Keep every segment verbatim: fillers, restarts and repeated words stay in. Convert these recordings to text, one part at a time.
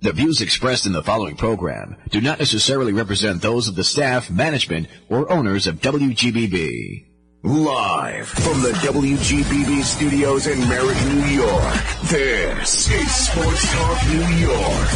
The views expressed in the following program do not necessarily represent those of the staff, management, or owners of W G B B. Live from the W G B B studios in Merrick, New York, this is Sports Talk New York.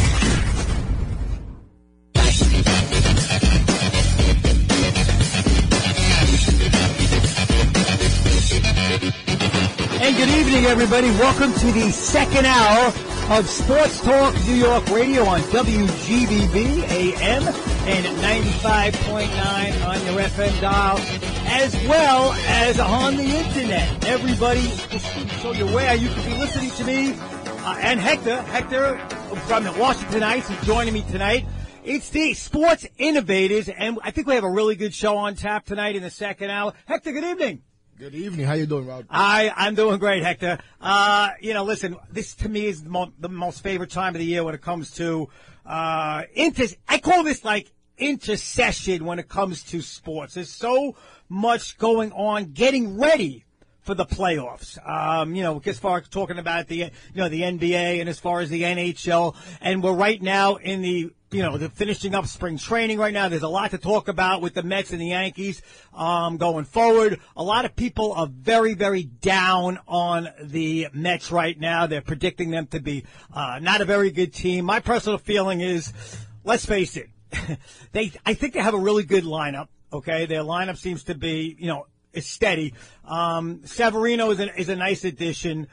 And good evening, everybody. Welcome to the second hour of Sports Talk New York Radio on W G B B A M and ninety-five point nine on your F M dial, as well as on the internet. Everybody, so you're aware, you could be listening to me uh, and Hector. Hector from the Washington Heights is joining me tonight. It's the Sports Innovators, and I think we have a really good show on tap tonight in the second hour. Hector, good evening. Good evening. How you doing, Rob? I, I'm doing great, Hector. Uh, you know, listen, this to me is the, mo- the most favorite time of the year when it comes to, uh, inter- I call this like intercession when it comes to sports. There's so much going on getting ready for the playoffs. Um, you know, as far as talking about the, you know, the N B A and as far as the N H L, and we're right now in the, you know, they're finishing up spring training right now. There's a lot to talk about with the Mets and the Yankees um, going forward. A lot of people are very, very down on the Mets right now. They're predicting them to be uh, not a very good team. My personal feeling is, let's face it, they. I think they have a really good lineup. Okay, their lineup seems to be, you know, is steady. Um, Severino is a, is a nice addition.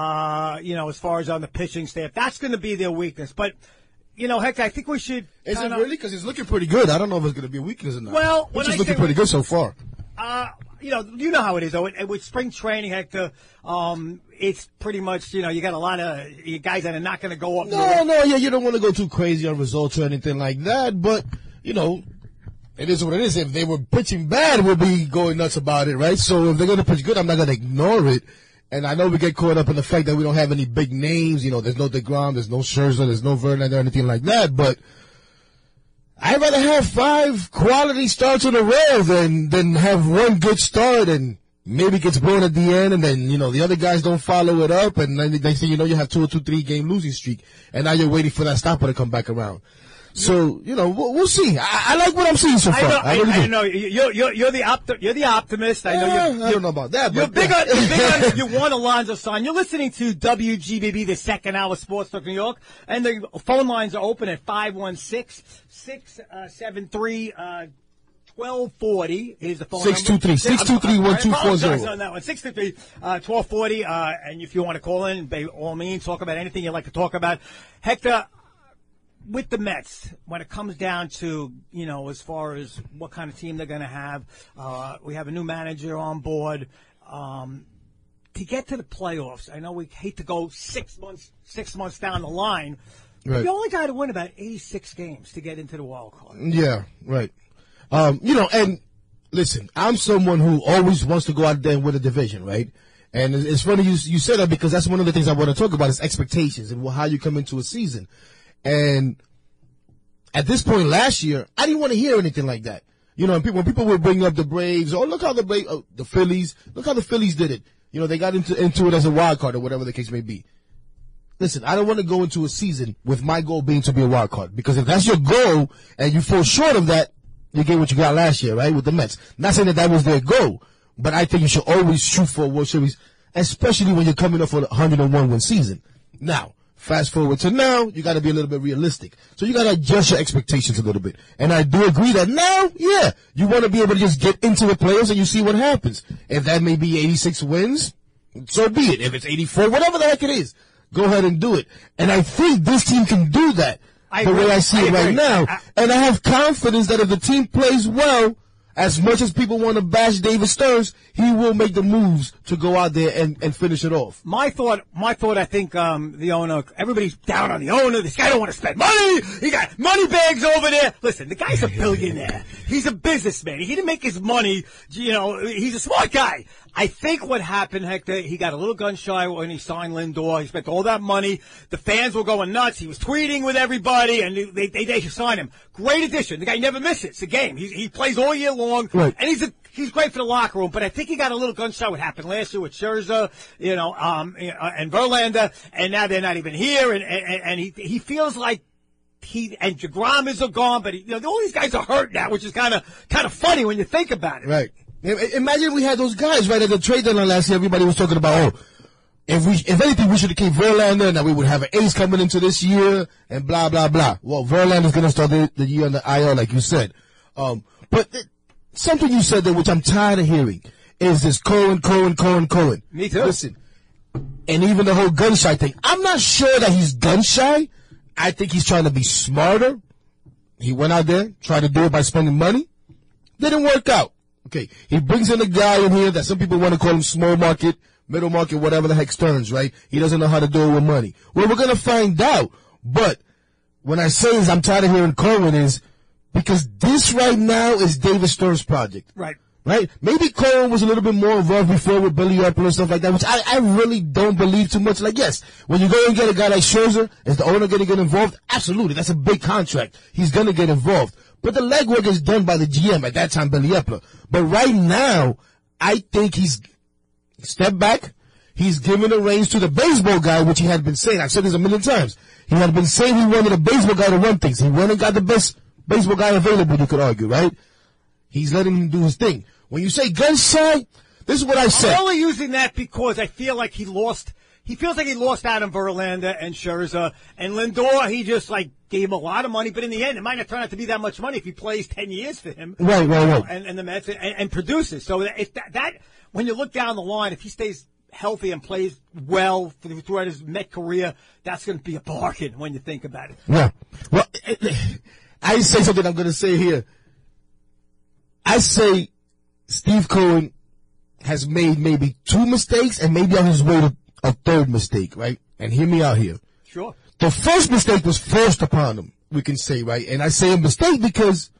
Uh, you know, as far as on the pitching staff, that's going to be their weakness, but. You know, heck, I think we should. Is it kinda, really? Because it's looking pretty good. I don't know if it's going to be a weakness or not. Well, it's just looking pretty good so far. Uh, you know, you know how it is, though. With, with spring training, Hector, um, it's pretty much, you know, you got a lot of guys that are not going to go up. No, north. no, yeah, you don't want to go too crazy on results or anything like that. But, you know, it is what it is. If they were pitching bad, we'll be going nuts about it, right? So if they're going to pitch good, I'm not going to ignore it. And I know we get caught up in the fact that we don't have any big names. You know, there's no DeGrom, there's no Scherzer, there's no Verlander or anything like that. But I'd rather have five quality starts in a row than than have one good start and maybe gets blown at the end, and then, you know, the other guys don't follow it up, and then they say, you know, you have two or two, three game losing streak, and now you're waiting for that stopper to come back around. So, you know, we'll, we'll see. I, I like what I'm seeing so far. I know, I, I, really I know. You're, you're, you're the opti- you're the optimist. I know yeah, you're, you're, I don't know about that. You're but big on, you're big on, you want Alonzo Sign. You're listening to W G B B, the second hour Sports Talk New York, and the phone lines are open at five one six, six seven three, twelve forty is the phone six two three, number. six two three, one two four zero. On that one. six two three, twelve forty, uh, and if you want to call in, by all means, talk about anything you'd like to talk about. Hector, with the Mets, when it comes down to, you know, as far as what kind of team they're going to have, uh, we have a new manager on board. Um, to get to the playoffs, I know we hate to go six months, six months down the line. Right. You only got to win about eighty-six games to get into the wild card. Yeah, right. Um, you know, and listen, I'm someone who always wants to go out there and win a division, right? And it's funny you you said that because that's one of the things I want to talk about is expectations and how you come into a season. And at this point last year, I didn't want to hear anything like that. You know, and people, when people would bring up the Braves, oh, look how the Braves, oh, the Phillies, look how the Phillies did it. You know, they got into, into it as a wild card or whatever the case may be. Listen, I don't want to go into a season with my goal being to be a wild card, because if that's your goal and you fall short of that, you get what you got last year, right, with the Mets. Not saying that that was their goal, but I think you should always shoot for a World Series, especially when you're coming off a one hundred one win season. Now, fast forward to now, you got to be a little bit realistic. So you got to adjust your expectations a little bit. And I do agree that now, yeah, you want to be able to just get into the playoffs and you see what happens. If that may be eighty-six wins, so be it. If it's eighty-four, whatever the heck it is, go ahead and do it. And I think this team can do that I the agree. way I see I it right agree. now. I, and I have confidence that if the team plays well, as much as people want to bash David Stearns, he will make the moves to go out there and, and finish it off. My thought, my thought, I think um, the owner, everybody's down on the owner. This guy don't want to spend money. He got money bags over there. Listen, the guy's a billionaire. He's a businessman. He didn't make his money, you know, he's a smart guy. I think what happened, Hector, he got a little gun shy when he signed Lindor. He spent all that money. The fans were going nuts. He was tweeting with everybody, and they they, they signed him. Great addition. The guy never misses a game. He he plays all year long, right. And he's a he's great for the locker room. But I think he got a little gun shy. What happened last year with Scherzer, you know, um, and Verlander, and now they're not even here, and and, and he he feels like he and DeGrom are gone, but he, you know all these guys are hurt now, which is kind of kind of funny when you think about it. Right. Imagine we had those guys right at the trade deadline last year. Everybody was talking about, oh, if we, if anything, we should have kept Verlander, and that we would have an ace coming into this year, and blah blah blah. Well, Verlander's going to start the, the year on the I L, like you said. Um, but th- something you said there, which I'm tired of hearing, is this Cohen, Cohen, Cohen, Cohen. Me too. Listen, and even the whole gun shy thing. I'm not sure that he's gun shy. I think he's trying to be smarter. He went out there, tried to do it by spending money. Didn't work out. Okay, he brings in a guy in here that some people want to call him small market, middle market, whatever the heck Stearns, right? He doesn't know how to do it with money. Well, we're going to find out. But when I say is I'm tired of hearing Cohen is because this right now is David Stearns' project. Right. Right? Maybe Cohen was a little bit more involved before with Billy Epler and stuff like that, which I, I really don't believe too much. Like, yes, when you go and get a guy like Scherzer, is the owner going to get involved? Absolutely. That's a big contract. He's going to get involved. But the legwork is done by the G M, at that time, Billy Epler. But right now, I think he's stepped back. He's given the reins to the baseball guy, which he had been saying. I've said this a million times. He had been saying he wanted a baseball guy to run things. He went and got the best baseball guy available, you could argue, right? He's letting him do his thing. When you say gun shy, this is what I said. I'm only using that because I feel like he lost. He feels like he lost Adam Verlander and Scherzer and Lindor. He just like gave him a lot of money, but in the end, it might not turn out to be that much money if he plays ten years for him. Right, right, right. And, and the Mets and, and produces. So if that, that when you look down the line, if he stays healthy and plays well throughout his Met career, that's going to be a bargain when you think about it. Yeah. Well, I say something I'm going to say here. I say Steve Cohen has made maybe two mistakes and maybe on his way to a third mistake, right? And hear me out here. Sure. The first mistake was forced upon him, we can say, right? And I say a mistake because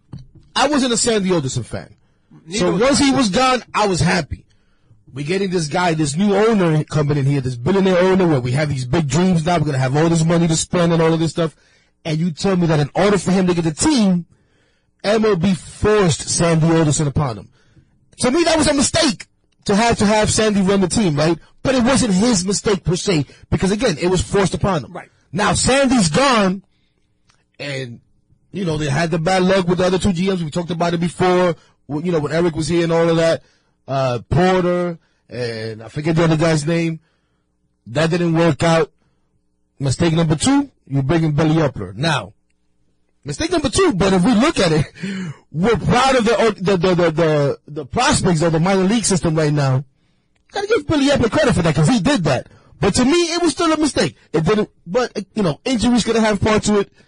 I wasn't a Sandy Alderson fan. Neither so once he was gone, I was happy. We're getting this guy, this new owner coming in here, this billionaire owner where we have these big dreams now. We're going to have all this money to spend and all of this stuff. And you tell me that in order for him to get the team, M L B forced Sandy Alderson upon him. To me, that was a mistake to have to have Sandy run the team, right? But it wasn't his mistake per se, because again, it was forced upon him. Right. Now, Sandy's gone, and, you know, they had the bad luck with the other two G Ms. We talked about it before, you know, when Eric was here and all of that. Uh, Porter, and I forget the other guy's name. That didn't work out. Mistake number two, you bring in Billy Epler. Now, mistake number two, but if we look at it, we're proud of the the the the, the, the prospects of the minor league system right now. Gotta give Billy Epler credit for that because he did that. But to me, it was still a mistake. It didn't, but, you know, injuries could have part to it.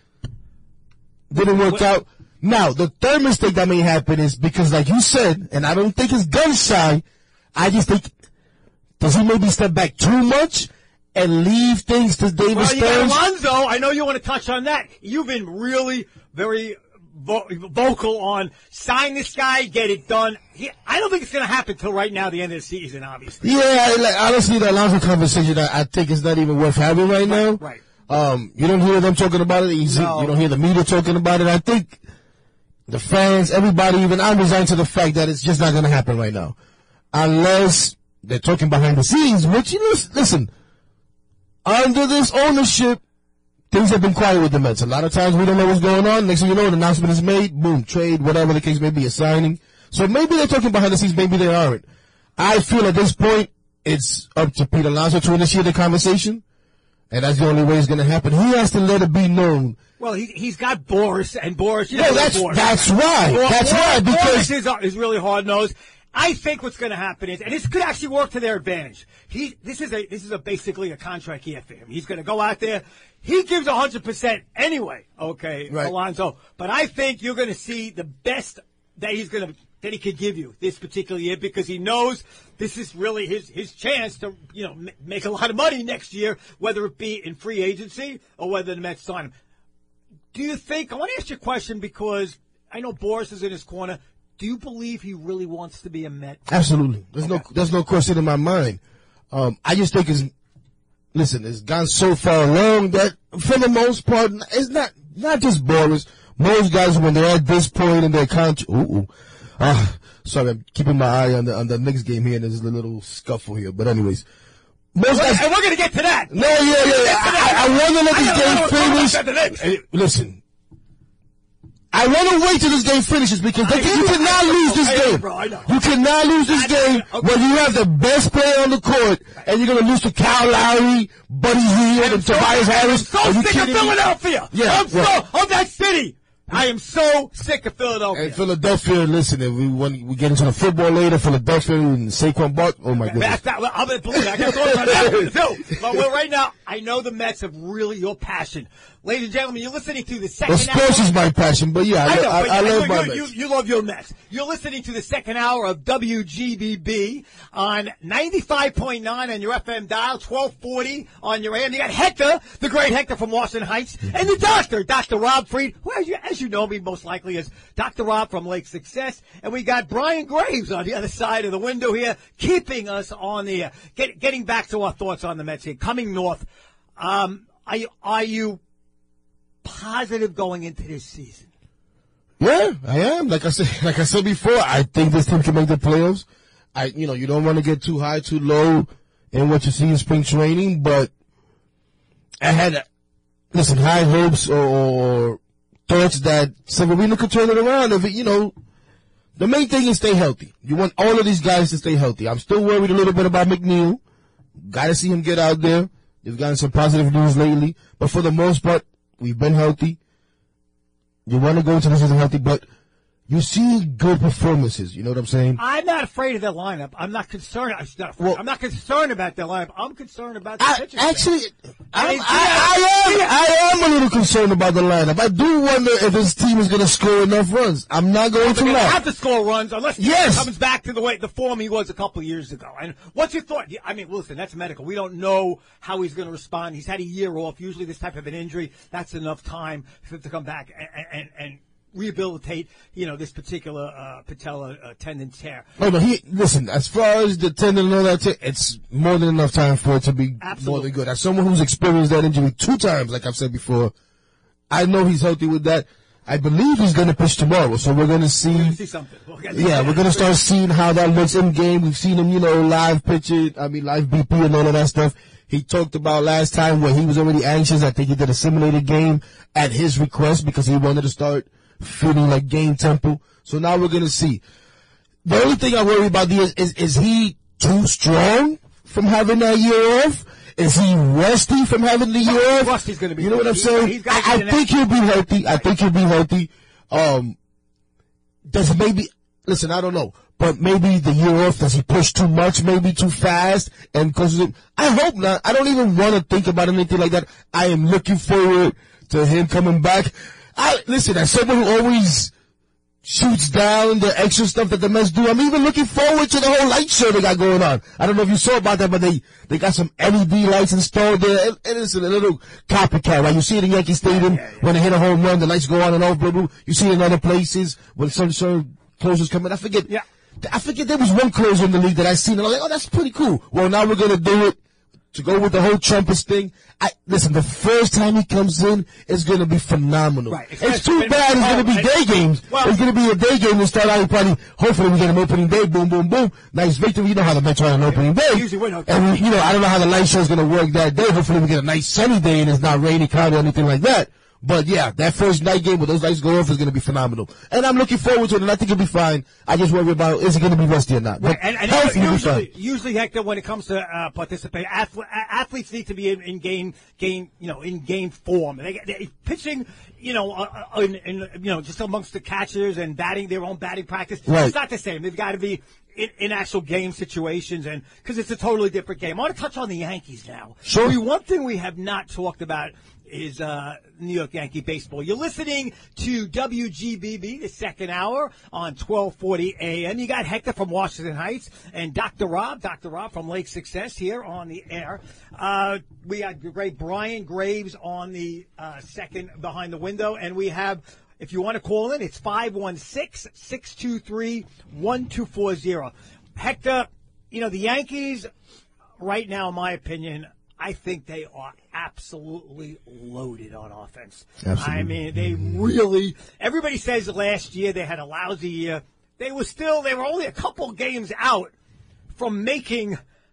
Didn't work out. Now, the third mistake that may happen is because, like you said, and I don't think it's gun shy, I just think, does he maybe step back too much and leave things to David well, you Stearns? got Alonso. I know you want to touch on that. You've been really very vo- vocal on sign this guy, get it done. He, I don't think it's going to happen till right now, the end of the season, obviously. Yeah, like, honestly, the Alonso conversation, I, I think is not even worth having right now. Right. right. Um, you don't hear them talking about it. You, see, No. you don't hear the media talking about it. I think the fans, everybody, even I'm resigned to the fact that it's just not going to happen right now. Unless they're talking behind the scenes, which, you know, listen, under this ownership, things have been quiet with the Mets. A lot of times we don't know what's going on. Next thing you know, an announcement is made, boom, trade, whatever the case may be, a signing. So maybe they're talking behind the scenes, maybe they aren't. I feel at this point, it's up to Pete Alonso to initiate the conversation. And that's the only way it's going to happen. He has to let it be known. Well, he, he's got Boris, and Boris, you No, know that's, Boris. that's right. Boris, That's right, because Boris is, uh, is really hard-nosed. I think what's going to happen is, and this could actually work to their advantage. He, this is a, this is a basically a contract year for him. He's going to go out there. He gives one hundred percent anyway, okay, Right. Alonso. But I think you're going to see the best that he's going to, that he could give you this particular year because he knows this is really his, his chance to, you know, m- make a lot of money next year, whether it be in free agency or whether the Mets sign him. Do you think, I want to ask you a question because I know Boris is in his corner. Do you believe he really wants to be a Met? absolutely. There's Okay. no, there's no question in my mind. Um, I just think it's, listen, it's gone so far along that for the most part, it's not, not just Boris. Most guys, when they're at this point in their contract, ooh, ooh. Uh, sorry, I'm keeping my eye on the on the Knicks game here, and there's a little scuffle here. But anyways, most guys, and we're going to get to that. No, yeah, yeah, yeah. I, I want to let this game finish. Hey, listen. I want to wait till this game finishes because they, you cannot lose this game. You cannot lose this game when you have the best player on the court and you're going to lose to Kyle Lowry, Buddy Hield, and Tobias Harris. I'm so sick of Philadelphia. Yeah, I'm so of that city. I am so sick of Philadelphia. And Philadelphia, listen, if we when we get into the football later, Philadelphia and Saquon Barkley, oh my goodness. That's not, I'm believe I got thoughts on that too. But well, right now, I know the Mets have really your passion. Ladies and gentlemen, you're listening to the second well, sports hour. is my passion, but yeah, I, I, know, I, but I, I love you, my you, Mets. You, you love your Mets. You're listening to the second hour of W G B B on ninety-five point nine on your F M dial, twelve forty on your A M. You got Hector, the great Hector from Washington Heights, and the doctor, Doctor Rob Freed, who, as you, as you know me most likely as Doctor Rob from Lake Success. And we got Brian Graves on the other side of the window here, keeping us on the air. Get, getting back to our thoughts on the Mets here. Coming north, um, are you, are you positive going into this season? Yeah, I am. Like I said, like I said before, I think this team can make the playoffs. I, you know, you don't want to get too high, too low in what you see in spring training, but I had, listen, high hopes or, or thoughts that Severino could turn it around. If it, you know, the main thing is stay healthy. You want all of these guys to stay healthy. I'm still worried a little bit about McNeil. Got to see him get out there. They've gotten some positive news lately, but for the most part, we've been healthy. You want to go into the season healthy, but you see good performances. You know what I'm saying? I'm not afraid of their lineup. I'm not concerned. I'm not, afraid. Well, I'm not concerned about their lineup. I'm concerned about the I, pitching. actually, I, I, I, I am I am a little concerned about the lineup. I do wonder if this team is going to score enough runs. I'm not going to They lie. have to score runs unless he Yes. comes back to the way the form he was a couple of years ago. And what's your thought? I mean, listen, that's medical. We don't know how he's going to respond. He's had a year off. Usually, this type of an injury, that's enough time for him to come back and. and, and rehabilitate, you know, this particular uh, patella uh, tendon tear. Oh, no, he, listen, as far as the tendon and all that, t- it's more than enough time for it to be Absolutely. more than good. As someone who's experienced that injury two times, like I've said before, I know he's healthy with that. I believe he's going to pitch tomorrow, so we're going to see. We're going to see something. We'll get Yeah, we're going to start seeing how that looks in game. We've seen him, you know, live pitch it, I mean, live B P and all of that stuff. He talked about last time where he was already anxious. I think he did a simulated game at his request because he wanted to start feeling like game tempo. So now we're going to see. The only thing I worry about is, is, is he too strong from having that year off? Is he rusty from having the year off? Rusty's going to be. You know what I'm he's, saying? he's I, I think he'll be healthy. I think he'll be healthy. Um, does maybe, listen, I don't know, but maybe the year off, does he push too much, maybe too fast? And cause it, I hope not. I don't even want to think about anything like that. I am looking forward to him coming back. I, listen, as someone who always shoots down the extra stuff that the Mets do, I'm even looking forward to the whole light show they got going on. I don't know if you saw about that, but they, they got some L E D lights installed there. It, it is a little copycat, right? You see it in Yankee Stadium yeah, yeah, yeah. when they hit a home run, the lights go on and off, blah, blah. You see it in other places when some certain closers come in. I forget. Yeah. I forget there was one closer in the league that I seen, and I was like, oh, that's pretty cool. Well, now we're going to do it. To go with the whole Trumpist thing, I listen. The first time he comes in, it's going to be phenomenal. Right. It's too bad it's going to be day games. Well, it's going to be a day game to start out. Probably, hopefully, we get an opening day. Boom, boom, boom. Nice victory. You know how the Mets are on an opening day. Usually win. Okay. And we, you know, I don't know how the light show is going to work that day. Hopefully, we get a nice sunny day and it's not rainy, cloudy, or anything like that. But yeah, that first night game with those lights go off is going to be phenomenal. And I'm looking forward to it, and I think it'll be fine. I just worry about, is it going to be rusty or not? Right. But And, and healthy will be usually, fine. usually, Hector, when it comes to uh, participate, athlete, athletes need to be in, in game, game, you know, in game form. They, they pitching, you know, uh, uh, in, in, you know, just amongst the catchers and batting their own batting practice. Right. It's not the same. They've got to be in, in actual game situations, and because it's a totally different game. I want to touch on the Yankees now. Sure. We, one thing we have not talked about is uh, New York Yankee baseball. You're listening to W G B B, the second hour on twelve forty A M. You got Hector from Washington Heights and Doctor Rob, Doctor Rob from Lake Success here on the air. Uh, we got great Brian Graves on the uh, second behind the window, and we have, if you want to call in, it's five one six, six two three, one two four zero. Hector, you know, the Yankees right now, in my opinion, I think they are absolutely loaded on offense. Absolutely. I mean, they really, everybody says last year they had a lousy year. They were still, they were only a couple games out from making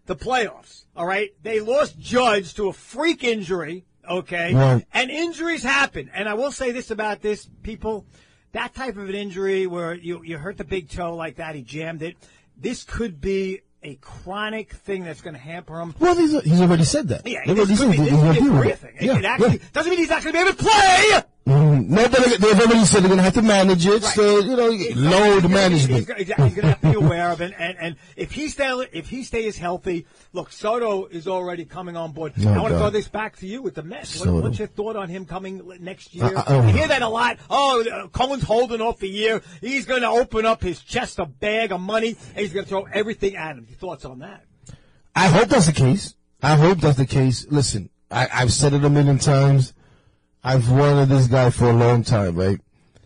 the playoffs, all right? They lost Judge to a freak injury, okay? Right. And injuries happen. And I will say this about this, people, that type of an injury where you, you hurt the big toe like that, he jammed it, this could be a chronic thing that's going to hamper him. Well, he's, he's already said that. Yeah, He this already could said be, that this he's could gonna be a deal with career it. thing. It, Yeah, it actually yeah. doesn't mean he's not going to be able to play. Mm, no, but they- they've already said they're going to have to manage it, Right. so, you know, He's load gonna- management. He's, he's, he's going to have to be aware of it. And, and if, he stay, if he stays healthy, look, Soto is already coming on board. No I want to doubt. throw this back to you with the Mets. What, Soto. what's your thought on him coming next year? Uh, uh, you hear that a lot. Oh, uh, Cohen's holding off a year. He's going to open up his chest, a bag of money, and he's going to throw everything at him. Your thoughts on that? I hope that's the case. I hope that's the case. Listen, I, I've said it a million times. I've wanted this guy for a long time, right?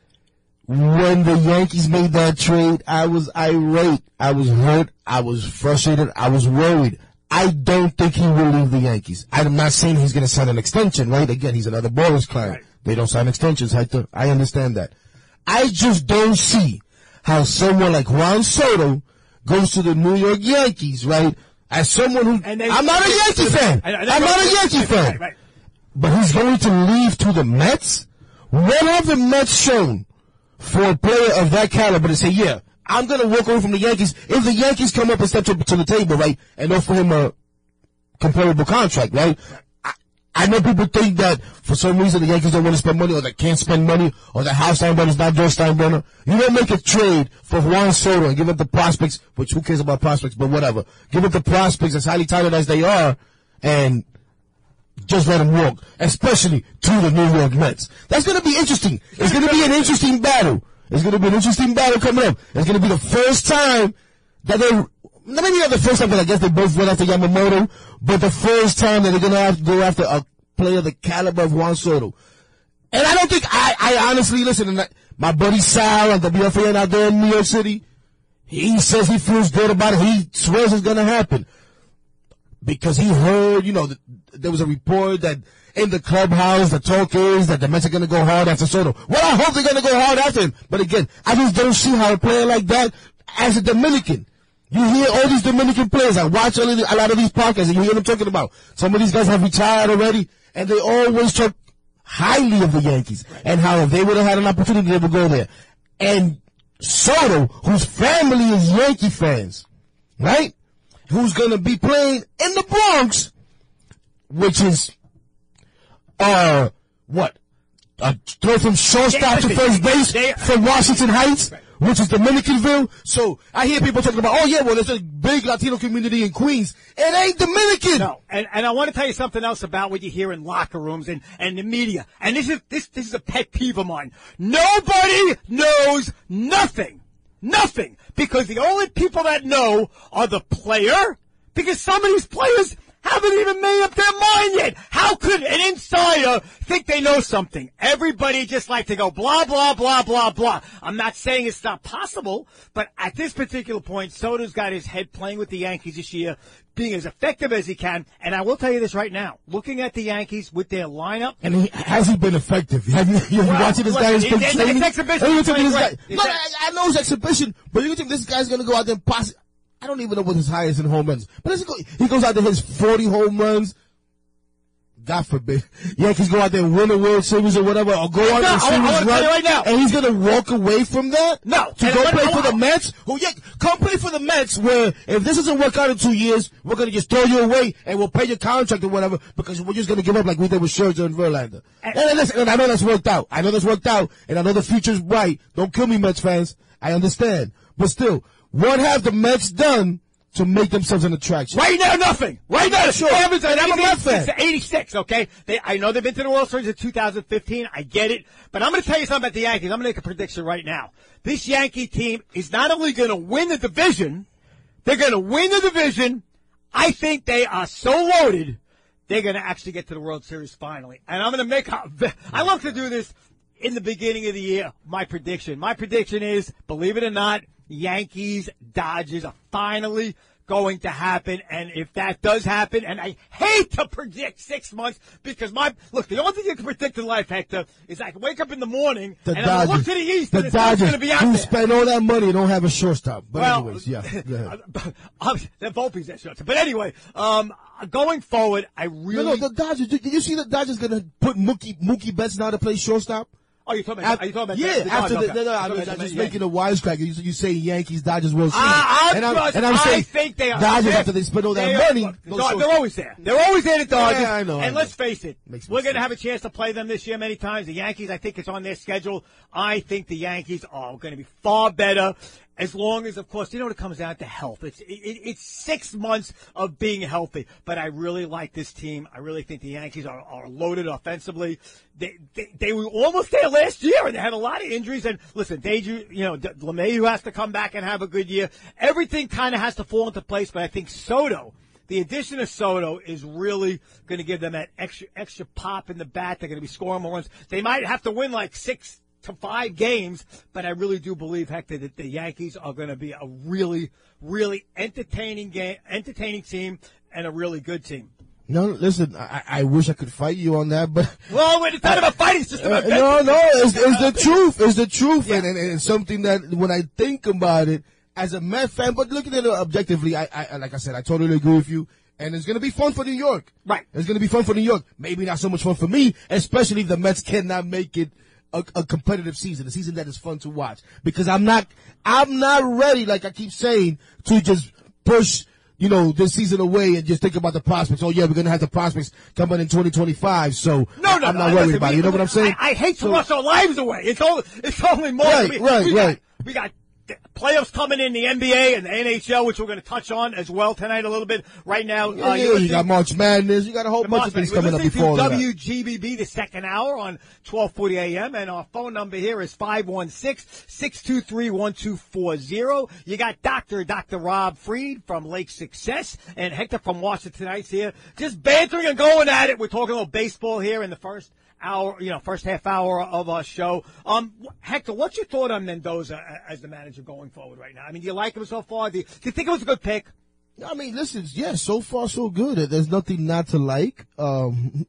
When the Yankees made that trade, I was irate. I was hurt. I was frustrated. I was worried. I don't think he will leave the Yankees. I'm not saying he's going to sign an extension, right? Again, he's another Boris client. Right. They don't sign extensions, Hector. I understand that. I just don't see how someone like Juan Soto goes to the New York Yankees, right? As someone who, And they- I'm not a Yankee fan. And- and- I'm not a Yankee right, fan. Right, right. But he's going to leave to the Mets? What have the Mets shown for a player of that caliber to say, yeah, I'm going to walk away from the Yankees if the Yankees come up and step to, to the table, right, and offer him a comparable contract, right? I, I know people think that for some reason the Yankees don't want to spend money or they can't spend money or that Hal Steinbrenner's not Joe Steinbrenner. You don't make a trade for Juan Soto and give up the prospects, which who cares about prospects, but whatever. Give up the prospects as highly touted as they are and just let him walk, especially to the New York Mets. That's going to be interesting. It's going to be an interesting battle. It's going to be an interesting battle coming up. It's going to be the first time that they, maybe not the first time, because I guess they both went after Yamamoto, but the first time that they're going to have to go after a player the caliber of Juan Soto. And I don't think, I, I honestly, listen, and I, my buddy Sal on W F A N out there in New York City, he says he feels good about it. He swears it's going to happen. Because he heard, you know, that there was a report that in the clubhouse, the talk is that the Mets are going to go hard after Soto. Well, I hope they're going to go hard after him. But again, I just don't see how a player like that, as a Dominican, you hear all these Dominican players. I watch a lot of these podcasts and you hear them talking about some of these guys have retired already, and they always talk highly of the Yankees and how if they would have had an opportunity, they would go there. And Soto, whose family is Yankee fans, right? Who's going to be playing in the Bronx, which is, uh, what? A throw from shortstop to first base from Washington Heights, which is Dominicanville. So I hear people talking about, oh yeah, well there's a big Latino community in Queens. It ain't Dominican. No, and, and I want to tell you something else about what you hear in locker rooms and, and the media. And this is this this is a pet peeve of mine. Nobody knows nothing. Nothing. Because the only people that know are the player. Because some of these players haven't even made up their mind yet. How could an insider think they know something? Everybody just like to go blah, blah, blah, blah, blah. I'm not saying it's not possible, but at this particular point, Soto's got his head playing with the Yankees this year, being as effective as he can. And I will tell you this right now. Looking at the Yankees with their lineup. And he, has he been effective? Have you, have you Well, watching this look, guy in it's- spring it's training? exhibition. And you think this Right. guy, It's look, a- I, I know it's exhibition, but you think this guy's going to go out there and pass. I don't even know what his highest in home runs. But he, go, he goes out there, hits forty home runs. God forbid. Yankees go out there and win a World Series or whatever, or go out No, and I- I series wanna tell run. you right now. And he's going to walk away from that? No. To And go what- play I- for the I- Mets? Who, yeah, come play for the Mets where if this doesn't work out in two years, we're going to just throw you away and we'll pay your contract or whatever because we're just going to give up like we did with Scherzer and Verlander. And, and, listen, and I know that's worked out. I know that's worked out, and I know the future's bright. Don't kill me, Mets fans. I understand. But still, what have the Mets done to make themselves an attraction? Right now, nothing. Right now, Sure. They haven't done And I'm a anything Met fan. since eighty-six, okay? They, I know they've been to the World Series in two thousand fifteen. I get it. But I'm going to tell you something about the Yankees. I'm going to make a prediction right now. This Yankee team is not only going to win the division, they're going to win the division. I think they are so loaded, they're going to actually get to the World Series finally. And I'm going to make a, I love to do this in the beginning of the year, my prediction. My prediction is, believe it or not, Yankees, Dodgers are finally going to happen. And if that does happen, and I hate to predict six months because my look, the only thing you can predict in life, Hector, is I can wake up in the morning The and I look to the east the and it's not going Dodgers, to be out who there. spend all that money and don't have a shortstop. But Well, anyways, yeah. Go ahead. I'm, they're Volpe's that shortstop. But anyway, um, going forward, I really. No, no, the Dodgers. Did you see the Dodgers going to put Mookie Mookie Betts now to play shortstop? Oh, you're talking about? Af- are you talking about? yeah, the, the after Dodgers? the, no, no, Okay. I'm, You're I'm talking just about making a wisecrack. You, you say Yankees, Dodgers, World Series. I, I and I'm, trust, and I'm I saying think they are. Dodgers They're- after they spend all that they are- money. look, go they're, short- they're always there. They're always there, the Dodgers. Yeah, I know, I and know. let's face it, Makes we're sense. going to have a chance to play them this year many times. The Yankees, I think it's on their schedule. I think the Yankees are going to be far better. As long as, of course, you know what it comes down to health. It's it, it's six months of being healthy. But I really like this team. I really think the Yankees are, are loaded offensively. They, they they were almost there last year, and they had a lot of injuries. And listen, Deju, you know, LeMahieu has to come back and have a good year. Everything kind of has to fall into place. But I think Soto, the addition of Soto, is really going to give them that extra extra pop in the bat. They're going to be scoring more runs. They might have to win like six to five games, but I really do believe, Hector, that the Yankees are going to be a really, really entertaining game, entertaining team, and a really good team. No, listen, I, I wish I could fight you on that, but Well, it's not about fighting; it's just about Uh, no, no, it's, it's the truth. It's the truth, Yeah. and, and, and it's something that when I think about it as a Met fan, but looking at it objectively, I, I like I said, I totally agree with you. And it's going to be fun for New York. Right. It's going to be fun for New York. Maybe not so much fun for me, especially if the Mets cannot make it a, a competitive season, a season that is fun to watch. Because I'm not, I'm not ready, like I keep saying, to just push, you know, this season away and just think about the prospects. Oh yeah, we're going to have the prospects coming in twenty twenty-five. So No, no, I'm not no, worried listen, about we- it. You know what I'm saying? I, I hate to So- rush our lives away. It's only, it's only more. Right, we, right, we right. Got, we got the playoffs coming in the N B A and the N H L, which we're going to touch on as well tonight a little bit. Right now, Yeah, uh, yeah, you're you got listening- March Madness. You got a whole The bunch March of things Madness. coming up We're before all listening of to that. W G B B, the second hour on twelve forty a.m. And our phone number here is five one six, six two three, one two four zero. You got Doctor Doctor Rob Freed from Lake Success and Hector from Washington Heights here. Just bantering and going at it. We're talking a little baseball here in the first hour, you know, first half hour of our show. Um, Hector, what's your thought on Mendoza as the manager going forward right now? I mean, do you like him so far? Do you, do you think it was a good pick? I mean, listen, yeah, so far so good. There's nothing not to like. Um,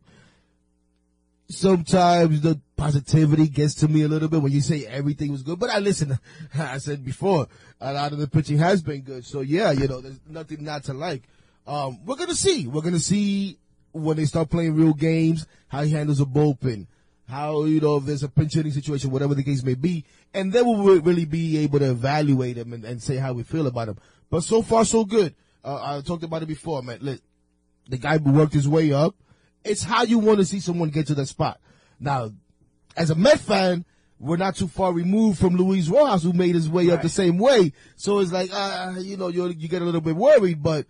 sometimes the positivity gets to me a little bit when you say everything was good. But I listen, I said before, a lot of the pitching has been good. So yeah, you know, there's nothing not to like. Um, we're gonna see. We're gonna see when they start playing real games, how he handles a bullpen, how, you know, if there's a pinch hitting situation, whatever the case may be, and then we'll really be able to evaluate him and, and say how we feel about him. But so far, so good. Uh, I talked about it before, man. Look, the guy worked his way up. It's how you want to see someone get to that spot. Now, as a Met fan, we're not too far removed from Luis Rojas, who made his way up the same way. So it's like, uh, you know, you you get a little bit worried, but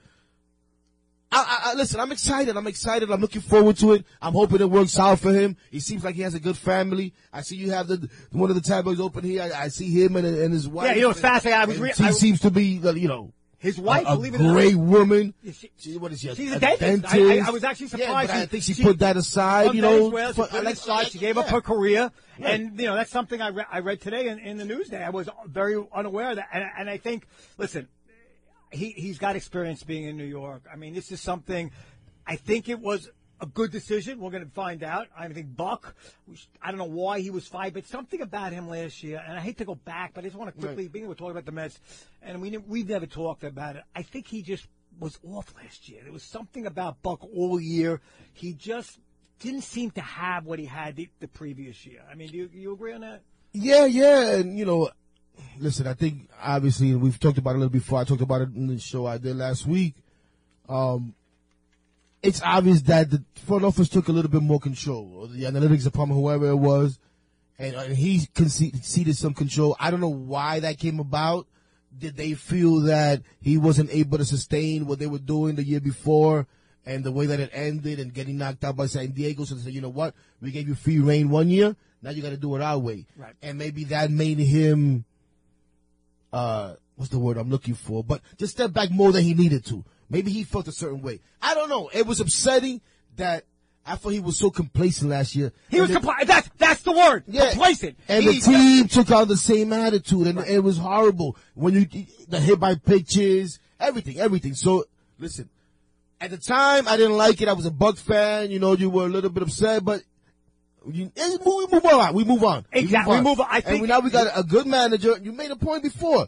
I, I, I, listen, I'm excited. I'm excited. I'm looking forward to it. I'm hoping it works out for him. He seems like he has a good family. I see you have the one of the tabloids open here. I, I see him and, and his wife. Yeah, you know, it's fascinating. I was And re- He I- seems to be, uh, you know, His wife, a, a believe it or not. great woman. She- She, what is she? she's a dentist. I- I- I was actually Yeah, surprised but I she- think she, she- put that aside. From You know, Venezuela, she for- put it like- aside. She gave up yeah. her career, Right. and you know that's something I, re- I read today in, in the Newsday. I was very unaware of that, and, and I think, listen, he he's got experience being in New York. I mean, this is something. I think it was a good decision. We're going to find out. I think Buck, I don't know why he was fired, but something about him last year, and I hate to go back, but I just want to quickly, being we're talking about the Mets, and we, we've never talked about it. I think he just was off last year. There was something about Buck all year. He just didn't seem to have what he had the, the previous year. I mean, do you, you agree on that? Yeah, yeah, and you know, listen, I think obviously we've talked about it a little before. I talked about it in the show I did last week. Um, it's obvious that the front office took a little bit more control, or the analytics department, whoever it was, and, and he conceded some control. I don't know why that came about. Did they feel that he wasn't able to sustain what they were doing the year before and the way that it ended and getting knocked out by San Diego? So they said, you know what? We gave you free reign one year. Now you got to do it our way. Right. And maybe that made him, uh, what's the word I'm looking for? But just step back more than he needed to. Maybe he felt a certain way. I don't know. It was upsetting that I thought he was so complacent last year. He was And it- complacent. That's, that's the word. yeah. Complacent. And He- the team took on the same attitude, and it was horrible. When you, the hit by pitches, everything, everything. So, listen, at the time, I didn't like it. I was a Buck fan. You know, you were a little bit upset, but you, we move on. We move on. Exactly. We move on. I think. And we, now we got a good manager. You made a point before.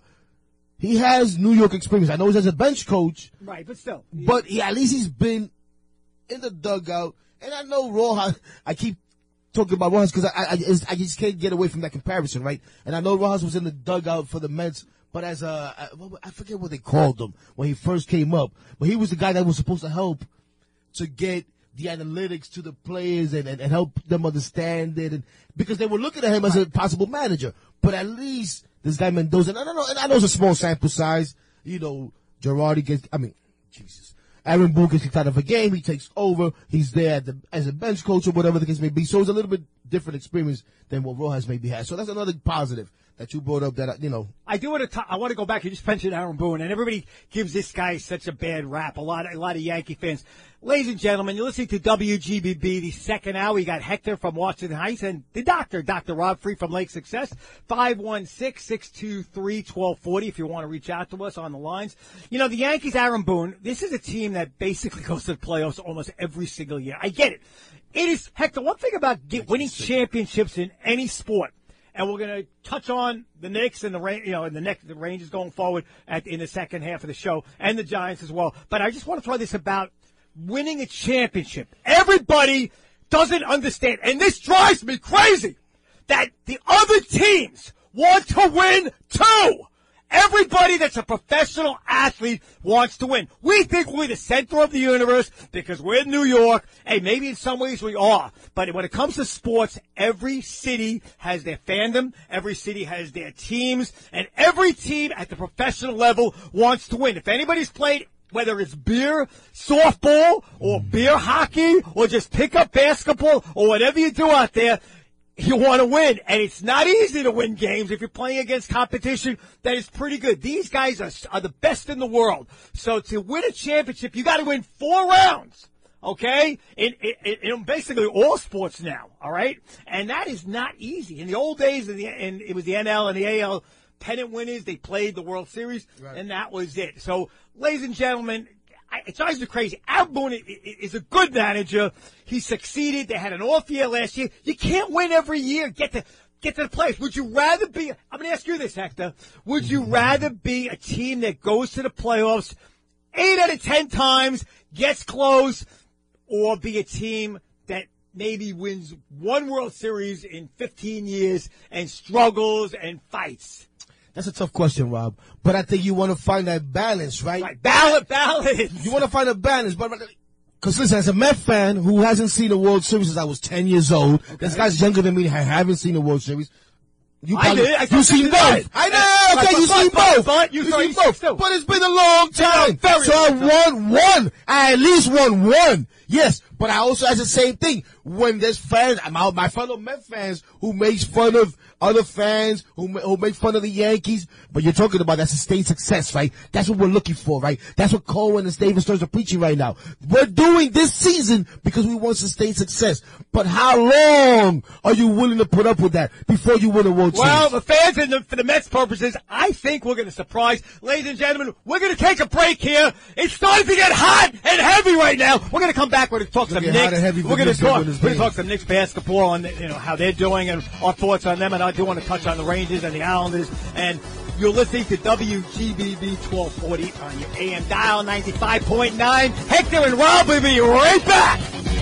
He has New York experience. I know he's as a bench coach. Right, but still. But he, at least he's been in the dugout. And I know Rojas, I keep talking about Rojas because I, I, I just can't get away from that comparison, right? And I know Rojas was in the dugout for the Mets, but as a, I forget what they called him when he first came up. But he was the guy that was supposed to help to get the analytics to the players and, and, and help them understand it. And because they were looking at him as a possible manager. But at least this guy Mendoza, and I don't know, and I know it's a small sample size. You know, Girardi gets, I mean, Jesus. Aaron Boone gets kicked out of a game. He takes over. He's there at the, as a bench coach or whatever the case may be. So it's a little bit different experience than what Rojas maybe has. So that's another positive that you brought up that, you know. I do want to talk, I want to go back. You just mentioned Aaron Boone, and everybody gives this guy such a bad rap. A lot, a lot of Yankee fans. Ladies and gentlemen, you're listening to W G B B, the second hour. We got Hector from Washington Heights and the doctor, Doctor Rob Free from Lake Success. five one six, six two three, one two four zero if you want to reach out to us on the lines. You know, the Yankees, Aaron Boone, this is a team that basically goes to the playoffs almost every single year. I get it. It is, Hector, one thing about get, winning championships in any sport, and we're going to touch on the Knicks and the you know and the next the Rangers going forward at in the second half of the show, and the Giants as well. But I just want to throw this about winning a championship. Everybody doesn't understand, and this drives me crazy, that the other teams want to win too. Everybody that's a professional athlete wants to win. We think we're the center of the universe because we're in New York. Hey, maybe in some ways we are. But when it comes to sports, every city has their fandom. Every city has their teams. And every team at the professional level wants to win. If anybody's played, whether it's beer, softball, or beer hockey, or just pick up basketball, or whatever you do out there, you want to win, and it's not easy to win games if you're playing against competition that is pretty good. These guys are, are the best in the world. So to win a championship, you got to win four rounds, okay? In, in, in basically all sports now, all right? And that is not easy. In the old days, in the, in, it was the N L and the A L pennant winners. They played the World Series, right, and that was it. So, ladies and gentlemen, it drives me crazy. Aaron Boone is a good manager. He succeeded. They had an off year last year. You can't win every year. Get to get to the playoffs. Would you rather be? I'm going to ask you this, Hector. Would you rather be a team that goes to the playoffs eight out of ten times, gets close, or be a team that maybe wins one World Series in fifteen years and struggles and fights? That's a tough question, Rob. But I think you want to find that balance, right? Right. Balance, balance. You want to find a balance. But because, listen, as a Met fan who hasn't seen a World Series since I was ten years old, okay, this guy's younger than me, I haven't seen a World Series. You I did. I You've seen both. I know. Okay, you've seen both. But you've seen both. But it's been a long time. Very so I won one. I at least won one. Yes. But I also have the same thing. When there's fans, my, my fellow Met fans who makes fun of other fans, who, who make fun of the Yankees, but you're talking about that sustained success, right? That's what we're looking for, right? That's what Cohen and David Stearns are preaching right now. We're doing this season because we want sustained success. But how long are you willing to put up with that before you win a World Series? Well, the fans, and the, for the Mets purposes, I think we're going to surprise. Ladies and gentlemen, we're going to take a break here. It's starting to get hot and heavy right now. We're going to come back. We're going to talk some Knicks. We're going to talk, we're going to talk some Knicks basketball and, you know, how they're doing and our thoughts on them. And I do want to touch on the Rangers and the Islanders. And you're listening to W G B B twelve forty on your A M dial ninety-five point nine. Hector and Rob will be right back.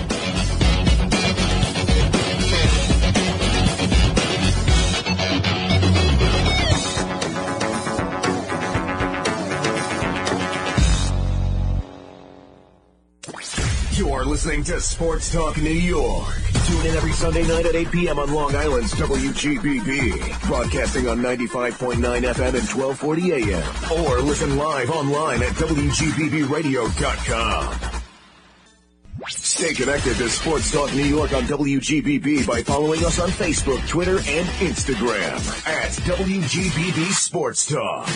You're listening to Sports Talk New York. Tune in every Sunday night at eight p.m. on Long Island's W G B B. Broadcasting on ninety-five point nine F M and twelve forty A M. Or listen live online at W G B B radio dot com. Stay connected to Sports Talk New York on W G B B by following us on Facebook, Twitter, and Instagram at W G B B Sports Talk.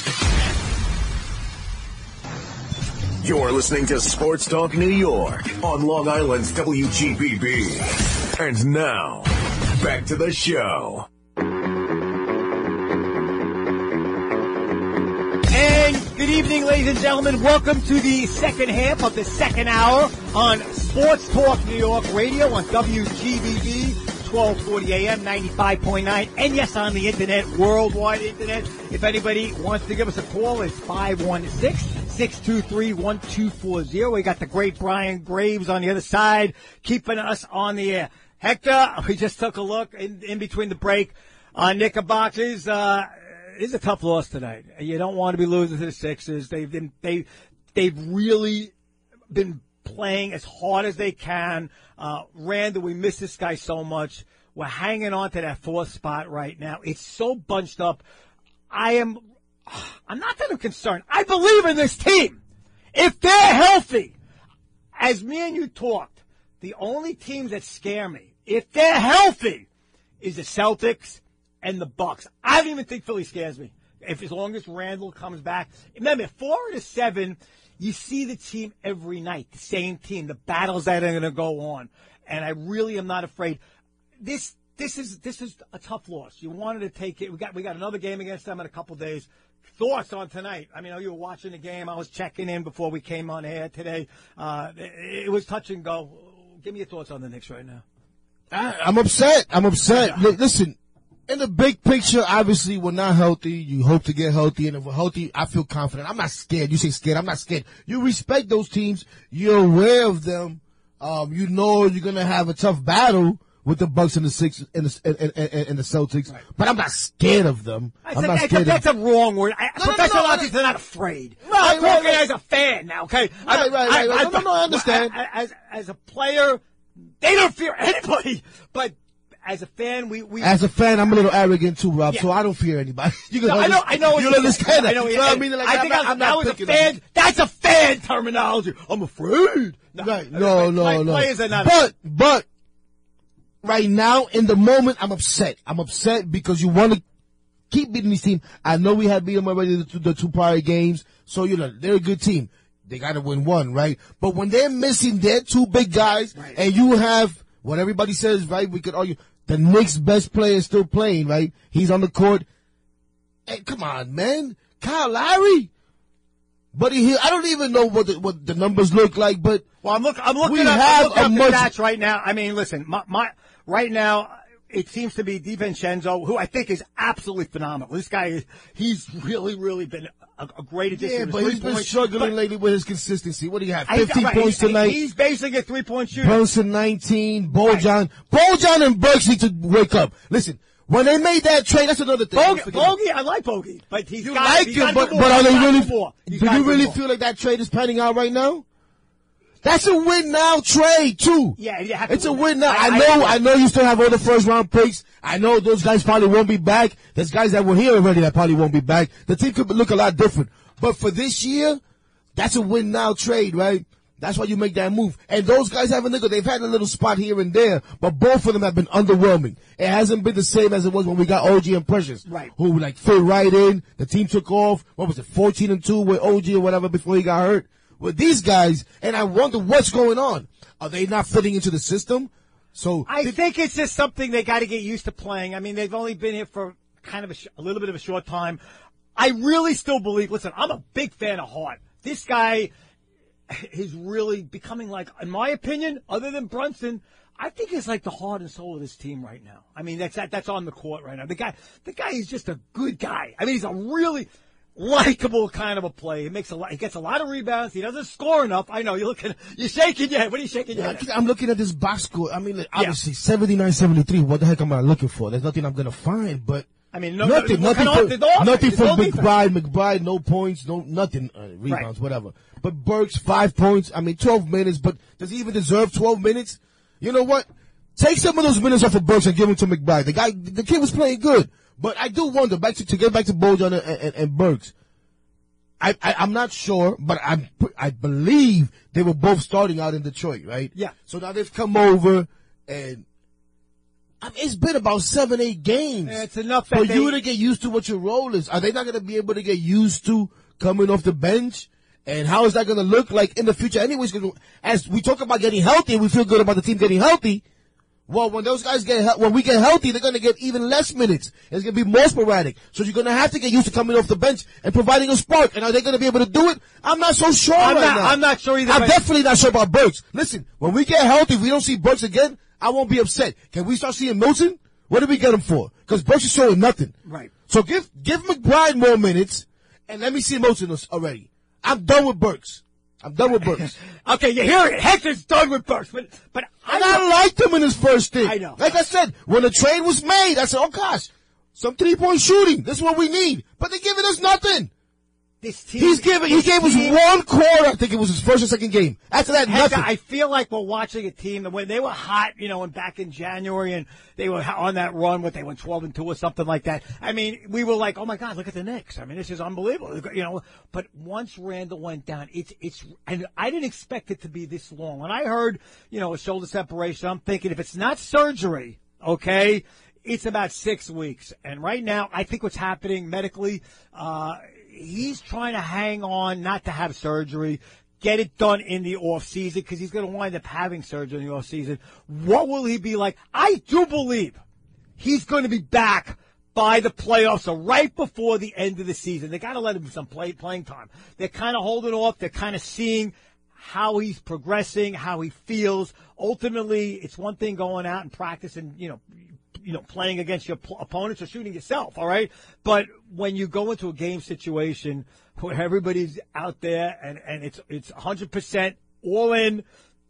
You're listening to Sports Talk New York on Long Island's W G B B. And now, back to the show. And Good evening, ladies and gentlemen. Welcome to the second half of the second hour on Sports Talk New York Radio on W G B B, twelve forty A M, ninety-five point nine, and yes, on the internet, worldwide internet. If anybody wants to give us a call, it's five one six, six two three, one two four zero. We got the great Brian Graves on the other side, keeping us on the air. Hector, we just took a look in, in between the break on Knickerbockers. Uh, It's a tough loss tonight. You don't want to be losing to the Sixers. They've been they they've really been playing as hard as they can. Uh, Randall, we miss this guy so much. We're hanging on to that fourth spot right now. It's so bunched up. I am I'm not that I'm concerned. I believe in this team. If they're healthy, as me and you talked, the only teams that scare me, if they're healthy, is the Celtics and the Bucks. I don't even think Philly scares me. If as long as Randall comes back. Remember, four to seven, you see the team every night, the same team, the battles that are going to go on. And I really am not afraid. This this is this is a tough loss. You wanted to take it. We got we got another game against them in a couple days. Thoughts on tonight? I mean, you were watching the game. I was checking in before we came on air today. Uh, it, it was touch and go. Give me your thoughts on the Knicks right now. I, I'm upset. I'm upset. L- listen. In the big picture, obviously, we're not healthy. You hope to get healthy, and if we're healthy, I feel confident. I'm not scared. You say scared. I'm not scared. You respect those teams. You're aware of them. Um, you know you're gonna have a tough battle with the Bucks and the Sixers and the, and, and, and the Celtics, right. But I'm not scared of them. I'm not that's, scared a, that's of a wrong word. I, no, professional no, no, athletes no, are not afraid. Right, I'm right, talking right. as a fan now, okay? Right, I, right, right, I, right. I, No, no, no, I understand. I, as, as a player, they don't fear anybody, but as a fan, we, we as a fan, I'm a little arrogant too, Rob. Yeah. So I don't fear anybody. You no, I know, I know. You understand that? I know. You know what I mean? Like, I I'm think not, I, I'm that not was a picking fan. them. That's a fan terminology. I'm afraid. No, right? No, no, play, no. Players are not. But, but, right now in the moment, I'm upset. I'm upset because you want to keep beating this team. I know we had beat them already the, the two prior games, so you know they're a good team. They got to win one, right? But when they're missing their two big guys, right. And you have what everybody says, right? We could argue. The Knicks' best player is still playing, right? He's on the court. Hey, come on, man. Kyle Lowry? But he, I don't even know what the, what the numbers look like, but well, I'm, look, I'm looking we up, have I'm looking a up much, the stats right now. I mean, listen, my, my right now, it seems to be DiVincenzo, who I think is absolutely phenomenal. This guy is, he's really, really been a, a great addition. Yeah, to but he's been point. struggling but, lately with his consistency. What do you have? I, fifteen right, points he, tonight. He's basically a three-point shooter. Brunson nineteen. Bojan. Right. Bojan and Burks need to wake up. Listen, when they made that trade, that's another thing. Bogey, Bogey I like Bogey, but he's you got, like he's him, got but, but are they really? Do you really more. feel like that trade is panning out right now? That's a win now trade too. Yeah, you have it's to a win, win now. I, I know, I, I know you still have all the first round picks. I know those guys probably won't be back. There's guys that were here already that probably won't be back. The team could look a lot different. But for this year, that's a win now trade, right? That's why you make that move. And those guys have a nickel. They've had a little spot here and there, but both of them have been underwhelming. It hasn't been the same as it was when we got O G and Precious, right? Who like fit right in. The team took off. What was it, fourteen and two with O G or whatever before he got hurt. With these guys, and I wonder what's going on. Are they not fitting into the system? So I th- think it's just something they got to get used to playing. I mean, they've only been here for kind of a, sh- a little bit of a short time. I really still believe. Listen, I'm a big fan of Hart. This guy is really becoming like, in my opinion, other than Brunson, I think he's like the heart and soul of this team right now. I mean, that's that, that's on the court right now. The guy, the guy is just a good guy. I mean, he's a really likable kind of a play. He makes a lot. He gets a lot of rebounds. He doesn't score enough. I know you're looking. You're shaking your head. What are you shaking your yeah, head? I'm looking at this box score. I mean, like, obviously seventy-nine seventy-three. What the heck am I looking for? There's nothing I'm gonna find, but. I mean, no, nothing, no, nothing, no, for, no, no, nothing from no McBride. McBride, no points, no nothing, uh, rebounds, right. Whatever. But Burks, five points. I mean, twelve minutes. But does he even deserve twelve minutes? You know what? Take some of those minutes off of Burks and give them to McBride. The guy, the kid was playing good. But I do wonder, back to, to get back to Bojan and, and, and Burks. I, I, I'm not sure, but I, I believe they were both starting out in Detroit, right? Yeah. So now they've come over and. I mean, it's been about seven, eight games. Yeah, it's enough for that you they, to get used to what your role is. Are they not going to be able to get used to coming off the bench? And how is that going to look like in the future? Anyways, as we talk about getting healthy, we feel good about the team getting healthy. Well, when those guys get he- when we get healthy, they're going to get even less minutes. It's going to be more sporadic. So you're going to have to get used to coming off the bench and providing a spark. And are they going to be able to do it? I'm not so sure I'm right not, now. I'm not sure either. I'm way. definitely not sure about Burks. Listen, when we get healthy, if we don't see Burks again, I won't be upset. Can we start seeing Milton? What did we get him for? Because Burks is showing nothing. Right. So give give McBride more minutes, and let me see Milton already. I'm done with Burks. I'm done with Burks. Okay, you hear it. Hector's done with Burks, but but I, And I liked him in his first thing. I know. Like I said, when the trade was made, I said, oh gosh, some three-point shooting. This is what we need. But they're giving us nothing. this team. He's giving, he this gave us team- one quarter. I think it was his first or second game. After that, Hector, nothing. I feel like we're watching a team that when they were hot, you know, and back in January and they were on that run, what they went twelve and two or something like that. I mean, we were like, oh my God, look at the Knicks. I mean, this is unbelievable, you know. But once Randall went down, it's it's, and I didn't expect it to be this long. When I heard, you know, a shoulder separation, I'm thinking if it's not surgery, okay, it's about six weeks. And right now, I think what's happening medically, uh, he's trying to hang on, not to have surgery, get it done in the off season because he's going to wind up having surgery in the off season. What will he be like? I do believe he's going to be back by the playoffs, so right before the end of the season. They got to let him some play playing time. They're kind of holding off. They're kind of seeing how he's progressing, how he feels. Ultimately, it's one thing going out and practicing, you know, you know, playing against your p- opponents or shooting yourself, all right? But when you go into a game situation where everybody's out there and, and it's it's one hundred percent all in,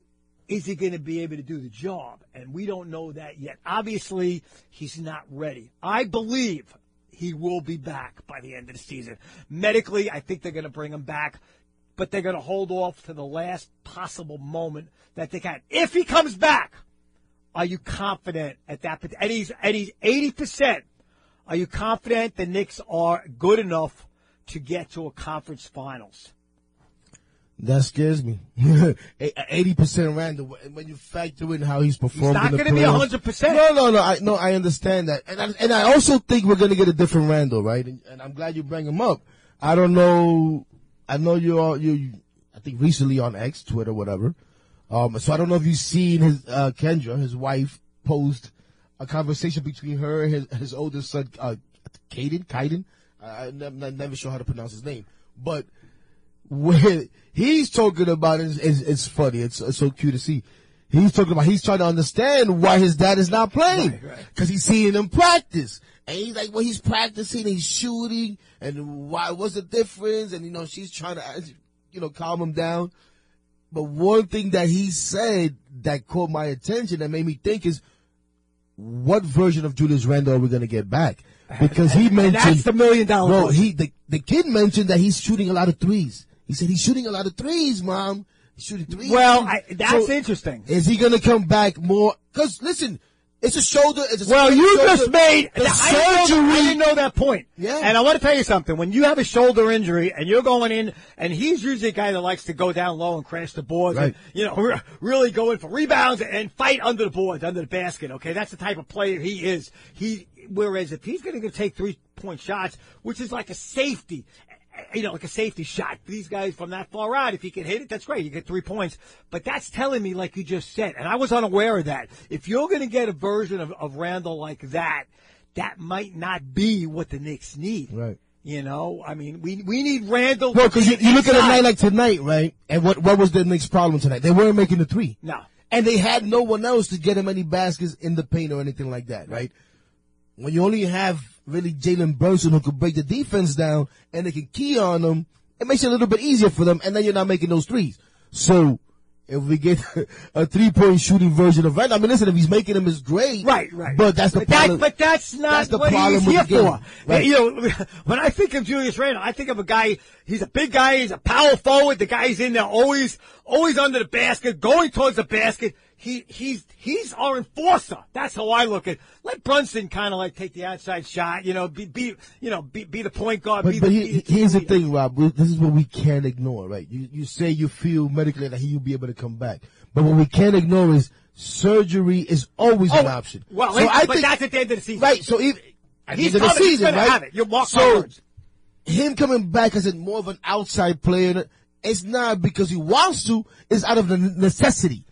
is he going to be able to do the job? And we don't know that yet. Obviously, he's not ready. I believe he will be back by the end of the season. Medically, I think they're going to bring him back, but they're going to hold off to the last possible moment that they can. If he comes back, are you confident at that? And he's, and he's eighty percent. Are you confident the Knicks are good enough to get to a conference finals? That scares me. eighty percent Randall. When you factor in how he's performed, He's not in the going to be playoffs- one hundred percent. No, no, no. I, no, I understand that. And I, and I also think we're going to get a different Randall, right? And, and I'm glad you bring him up. I don't know. I know you're, all, you, I think recently on X, Twitter, whatever. Um, so I don't know if you've seen his, uh, Kendra, his wife, post a conversation between her and his, his oldest son, uh, Caden, Caden. I'm never, never sure how to pronounce his name. But when he's talking about it, it's, it's, it's funny. It's, it's so cute to see. He's talking about, he's trying to understand why his dad is not playing. Right, right. Cause he's seeing him practice. And he's like, well, he's practicing, he's shooting, and why, what's the difference? And, you know, she's trying to, you know, calm him down. But one thing that he said that caught my attention that made me think is, what version of Julius Randle are we going to get back? Because he mentioned, And that's the million dollar no, question. he, the, the kid mentioned that he's shooting a lot of threes. He said he's shooting a lot of threes, Mom. He's shooting threes. Well, I, that's So, interesting. Is he going to come back more? Because listen, it's a shoulder. It's a Well, you shoulder, just made the I didn't, know, surgery. I didn't know that point. Yeah. And I want to tell you something. When you have a shoulder injury and you're going in, and he's usually a guy that likes to go down low and crash the boards, Right. and, you know, re- really go in for rebounds and fight under the boards, under the basket. Okay, that's the type of player he is. He, whereas if he's going to take three point shots, which is like a safety. You know, like a safety shot. These guys from that far out, if he can hit it, that's great. You get three points. But that's telling me, like you just said, and I was unaware of that. If you're going to get a version of, of Randall like that, that might not be what the Knicks need. Right. You know, I mean, we we need Randall. No, because you, you look at a inside. night like tonight, right? And what what was the Knicks' problem tonight? They weren't making the three. No. And they had no one else to get him any baskets in the paint or anything like that, right? When you only have really Jalen Brunson who could break the defense down and they can key on them, it makes it a little bit easier for them, and then you're not making those threes. So if we get a three-point shooting version of Randall, I mean, listen, if he's making them, it's great. Right, right. But that's the but that, problem. but that's not That's the what problem he's with here the game. for. Right. You know, when I think of Julius Randle, I think of a guy. He's a big guy. He's a power forward. The guy's in there always, always under the basket, going towards the basket. He, he's, he's our enforcer. That's how I look at it. Let Brunson kind of like take the outside shot. You know, be, be, you know, be, be the point guard. But, be but the, he, be the here's the leader. thing, Rob. We- This is what we can't ignore, right? You you say you feel medically that he'll be able to come back, but what we can't ignore is surgery is always an Oh, option. Well, so he- I but think, that's at the end of the season. right? So if at the He's end of the coming- he's season, gonna right? have it. You mark my so words. him coming back as a more of an outside player, it's not because he wants to. It's out of the necessity.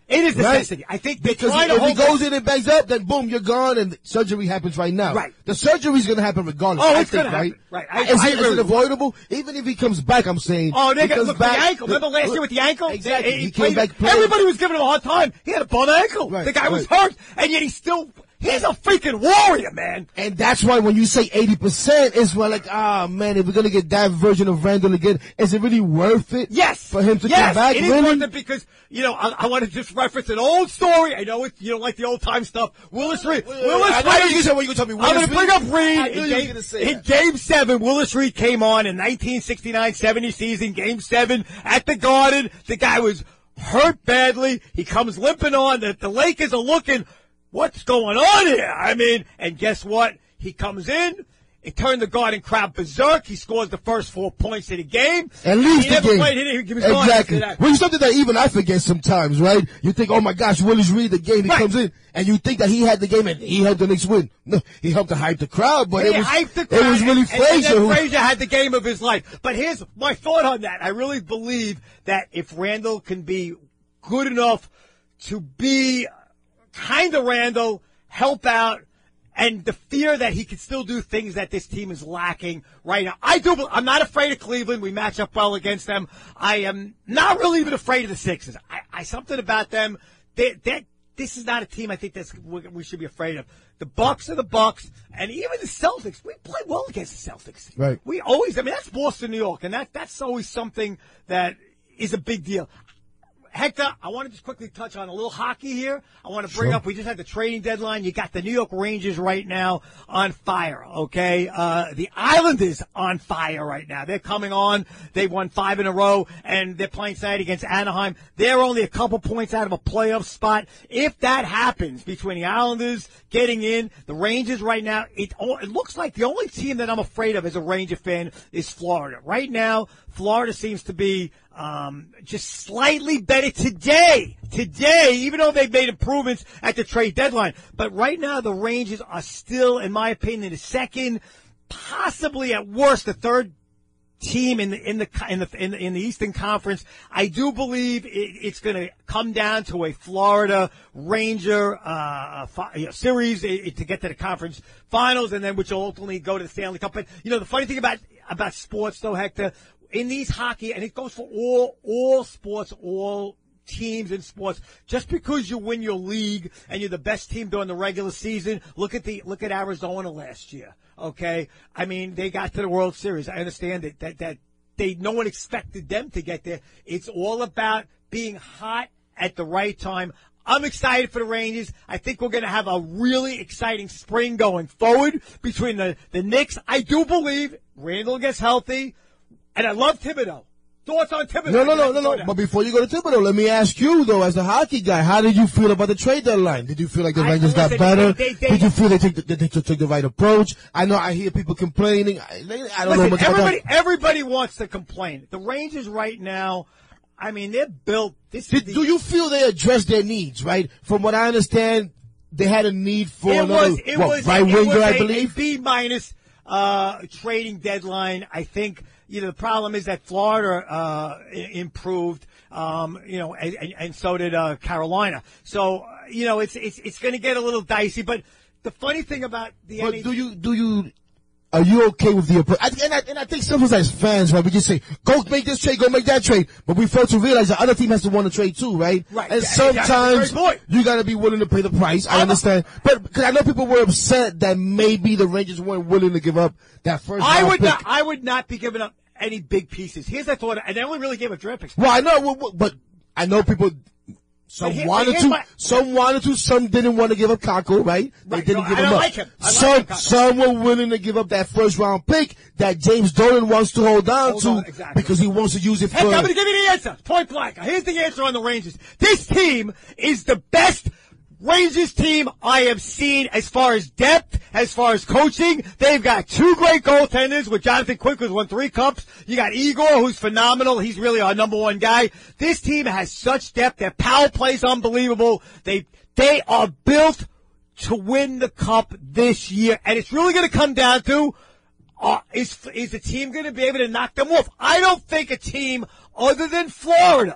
It is Right? necessity. I think they're Because trying to if he hold goes in and bangs up, then boom, you're gone, and surgery happens right now. Right. The surgery is going to happen regardless. Oh, I it's think, gonna right? happen. Right. I- is, I it, agree is with it you. avoidable? Even if he comes back, I'm saying. Oh, they he got comes look back, the ankle. Remember last year with the ankle? Exactly. He, He, he came played, back playing. Everybody was giving him a hard time. He had a bum ankle. Right, the guy was right. hurt, and yet he's still. He's a freaking warrior, man. And that's why when you say eighty percent, it's well like, ah, man, if we're going to get that version of Randall again, is it really worth it? Yes. For him to yes, come back? it is really? worth it because, you know, I, I want to just reference an old story. I know it, you don't like the old time stuff. Willis Reed. Willis I know Reed. you said what you told me. I'm Willis going to bring Reed? up Reed. I In knew you were game, gonna say in that. game seven, Willis Reed came on in nineteen sixty-nine seventy season, game seven at the Garden. The guy was hurt badly. He comes limping on. The, the Lakers are looking, what's going on here? I mean, and guess what? He comes in. It turned the Garden crowd berserk. He scores the first four points of the game. At least he the never game. played. He, he was gone after Exactly. that. Well, it's something that even I forget sometimes, right? You think, oh my gosh, Willis Reed, the game, he Right. comes in, and you think that he had the game and he helped the Knicks win. No, he helped to hype the crowd, but He it was, hyped the it crowd, was really and, and, Frazier and who. then Frazier had the game of his life. But here's my thought on that. I really believe that if Randall can be good enough to be kind of Randall, help out, and the fear that he can still do things that this team is lacking right now. I do. I'm not afraid of Cleveland. We match up well against them. I am not really even afraid of the Sixers. I, I something about them. They, they, this is not a team I think that's we, we should be afraid of. The Bucks are the Bucks, and even the Celtics. We play well against the Celtics. Right. We always. I mean, that's Boston, New York, and that that's always something that is a big deal. Hector, I want to just quickly touch on a little hockey here. I want to bring Sure. up, we just had the trading deadline. You got the New York Rangers right now on fire, okay? Uh, the Islanders on fire right now. They're coming on. They won five in a row, and they're playing tonight against Anaheim. They're only a couple points out of a playoff spot. If that happens between the Islanders getting in, the Rangers right now, it, it looks like the only team that I'm afraid of as a Ranger fan is Florida. Right now, Florida seems to be um, just slightly better today. Today, even though they've made improvements at the trade deadline. But right now, the Rangers are still, in my opinion, the second, possibly at worst, the third team in the in the in the in the, in the Eastern Conference. I do believe it, it's going to come down to a Florida Ranger uh, fi- you know, series uh, to get to the conference finals, and then which will ultimately go to the Stanley Cup. But you know, the funny thing about about sports, though, Hector, in these hockey, and it goes for all all sports, all teams in sports. Just because you win your league and you're the best team during the regular season, look at the look at Arizona last year. Okay, I mean they got to the World Series. I understand that that that they no one expected them to get there. It's all about being hot at the right time. I'm excited for the Rangers. I think we're going to have a really exciting spring going forward between the the Knicks. I do believe Randall gets healthy, and I love Thibodeau. Thoughts on Thibodeau? No, no, no, no, no. But before you go to Thibodeau, let me ask you, though, as a hockey guy, how did you feel about the trade deadline? Did you feel like the I- Rangers got listen, better? they- they- did you feel they took the, they took the right approach? I know I hear people complaining. I, they- I don't know Listen, much about everybody, that. everybody wants to complain. The Rangers right now, I mean, they're built. This is Did, the, do you feel they addressed their needs, right? From what I understand, they had a need for It another was, it what, was, right it winger, was I a, believe. a B minus uh, trading deadline. I think you know the problem is that Florida uh, i- improved, um, you know, and, and, and so did uh, Carolina. So uh, you know, it's it's it's going to get a little dicey. But the funny thing about the But N H L, do you do you are you okay with the approach? I, and, I, and I think sometimes as fans, right, we just say, go make this trade, go make that trade. But we fail to realize the other team has to want to trade too, right? Right. And Yeah, that's a great sometimes point. you got to be willing to pay the price. I I'm a- understand. But because I know people were upset that maybe the Rangers weren't willing to give up that first I round would pick. not. I would not be giving up any big pieces. Here's the thought, and they only really gave up draft picks. Well, I know, well, well, but I know people. Some But here- wanted here's to, my- some wanted to, some didn't want to give up Kako, right? They Right. didn't No, give I him don't up. like him. I like some, him, Kako. some were willing to give up that first round pick that James Dolan wants to hold on Hold to on, exactly. because he wants to use it Heck, for. I'm going to give you the answer. Point blank. Here's the answer on the Rangers. This team is the best Rangers team I have seen as far as depth, as far as coaching. They've got two great goaltenders with Jonathan Quick, who's won three cups. You got Igor, who's phenomenal. He's really our number one guy. This team has such depth. Their power play's unbelievable. They they are built to win the cup this year, and it's really going to come down to Uh, is is the team going to be able to knock them off? I don't think a team other than Florida,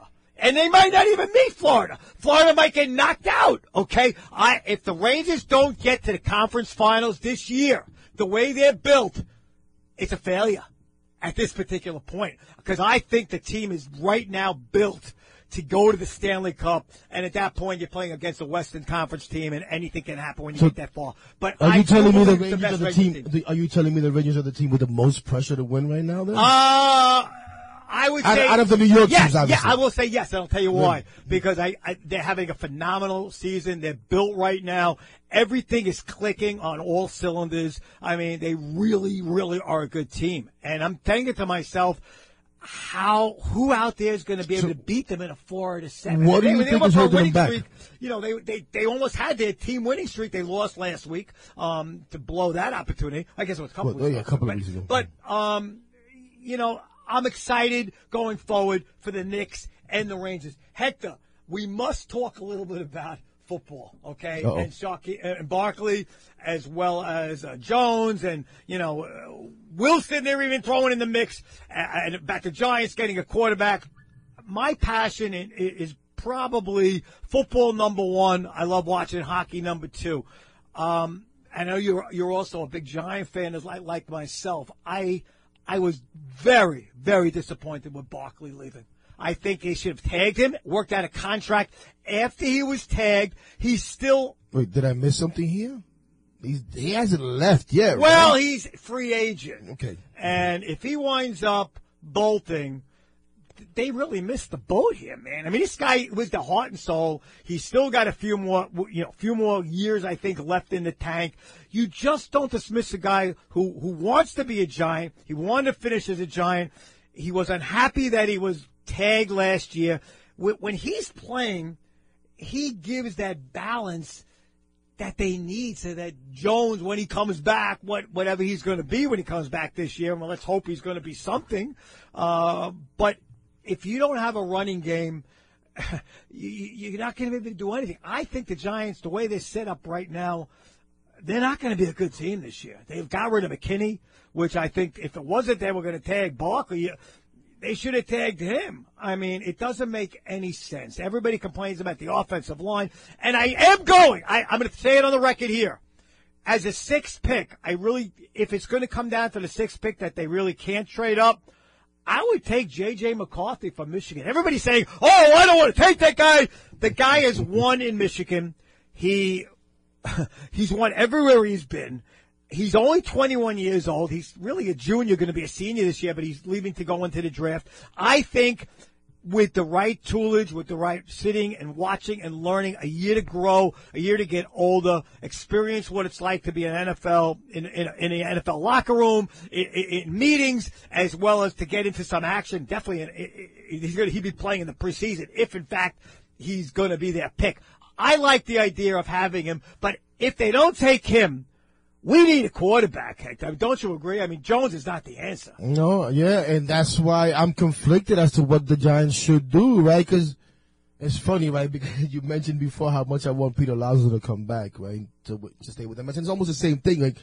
And they might not even meet Florida. Florida might get knocked out, okay? I If the Rangers don't get to the conference finals this year, the way they're built, it's a failure at this particular point. Because I think the team is right now built to go to the Stanley Cup, and at that point you're playing against a Western Conference team, and anything can happen when you so get that far. But are I you telling me the Rangers Rangers are the team? team. The, are you telling me the Rangers are the team with the most pressure to win right now? Then, uh I would out, say out of the New York yes, teams, obviously. yeah, I will say yes. And I'll tell you why. Because I, I they're having a phenomenal season. They're built right now. Everything is clicking on all cylinders. I mean, they really, really are a good team. And I'm thinking to myself, how who out there is going to be able So, to beat them in a four or a seven? What do They- you they think went is for a holding them winning back? streak. You know, they they they almost had their team winning streak. They lost last week um, to blow that opportunity. I guess it was a couple Well, weeks yeah, a ago. couple of but, weeks ago. But um, you know, I'm excited going forward for the Knicks and the Rangers. Hector, we must talk a little bit about football, okay? Uh-oh. And Sharky, and Barkley, as well as uh, Jones, and you know, uh, Wilson. They're even throwing in the mix, and about the Giants getting a quarterback. My passion is, is probably football number one. I love watching hockey number two. Um, I know you're you're also a big Giant fan, as like like myself. I I was very very disappointed with Barkley leaving. I think they should have tagged him, worked out a contract. After he was tagged, he's still. Wait, did I miss something here? He's, he hasn't left yet. Well, right? he's free agent. Okay. And if he winds up bolting, they really missed the boat here, man. I mean, this guy was the heart and soul. He's still got a few more, you know, few more years, I think, left in the tank. You just don't dismiss a guy who, who wants to be a Giant. He wanted to finish as a Giant. He was unhappy that he was tagged last year. When he's playing, he gives that balance that they need so that Jones, when he comes back, what whatever he's going to be when he comes back this year, well, let's hope he's going to be something. Uh, but if you don't have a running game, you, you're not going to be able to do anything. I think the Giants, the way they're set up right now, they're not going to be a good team this year. They've got rid of McKinney, which I think if it wasn't they were going to tag Barkley, they should have tagged him. I mean, it doesn't make any sense. Everybody complains about the offensive line, and I am going. I, I'm going to say it on the record here. As a sixth pick, I really, if it's going to come down to the sixth pick that they really can't trade up, I would take J J. McCarthy from Michigan. Everybody's saying, oh, I don't want to take that guy. The guy has won in Michigan. He He's won everywhere he's been. He's only twenty-one years old. He's really a junior, going to be a senior this year, but he's leaving to go into the draft. I think with the right toolage, with the right sitting and watching and learning, a year to grow, a year to get older, experience what it's like to be an N F L, in, in, in an N F L locker room, in, in meetings, as well as to get into some action. Definitely, in, he's going to he'd be playing in the preseason if, in fact, he's going to be their pick. I like the idea of having him, but if they don't take him, we need a quarterback, Hector. Don't you agree? I mean, Jones is not the answer. No, yeah, and that's why I'm conflicted as to what the Giants should do, right? Because it's funny, right? Because you mentioned before how much I want Peter Lazo to come back, right? To, to stay with them. And it's almost the same thing. Like,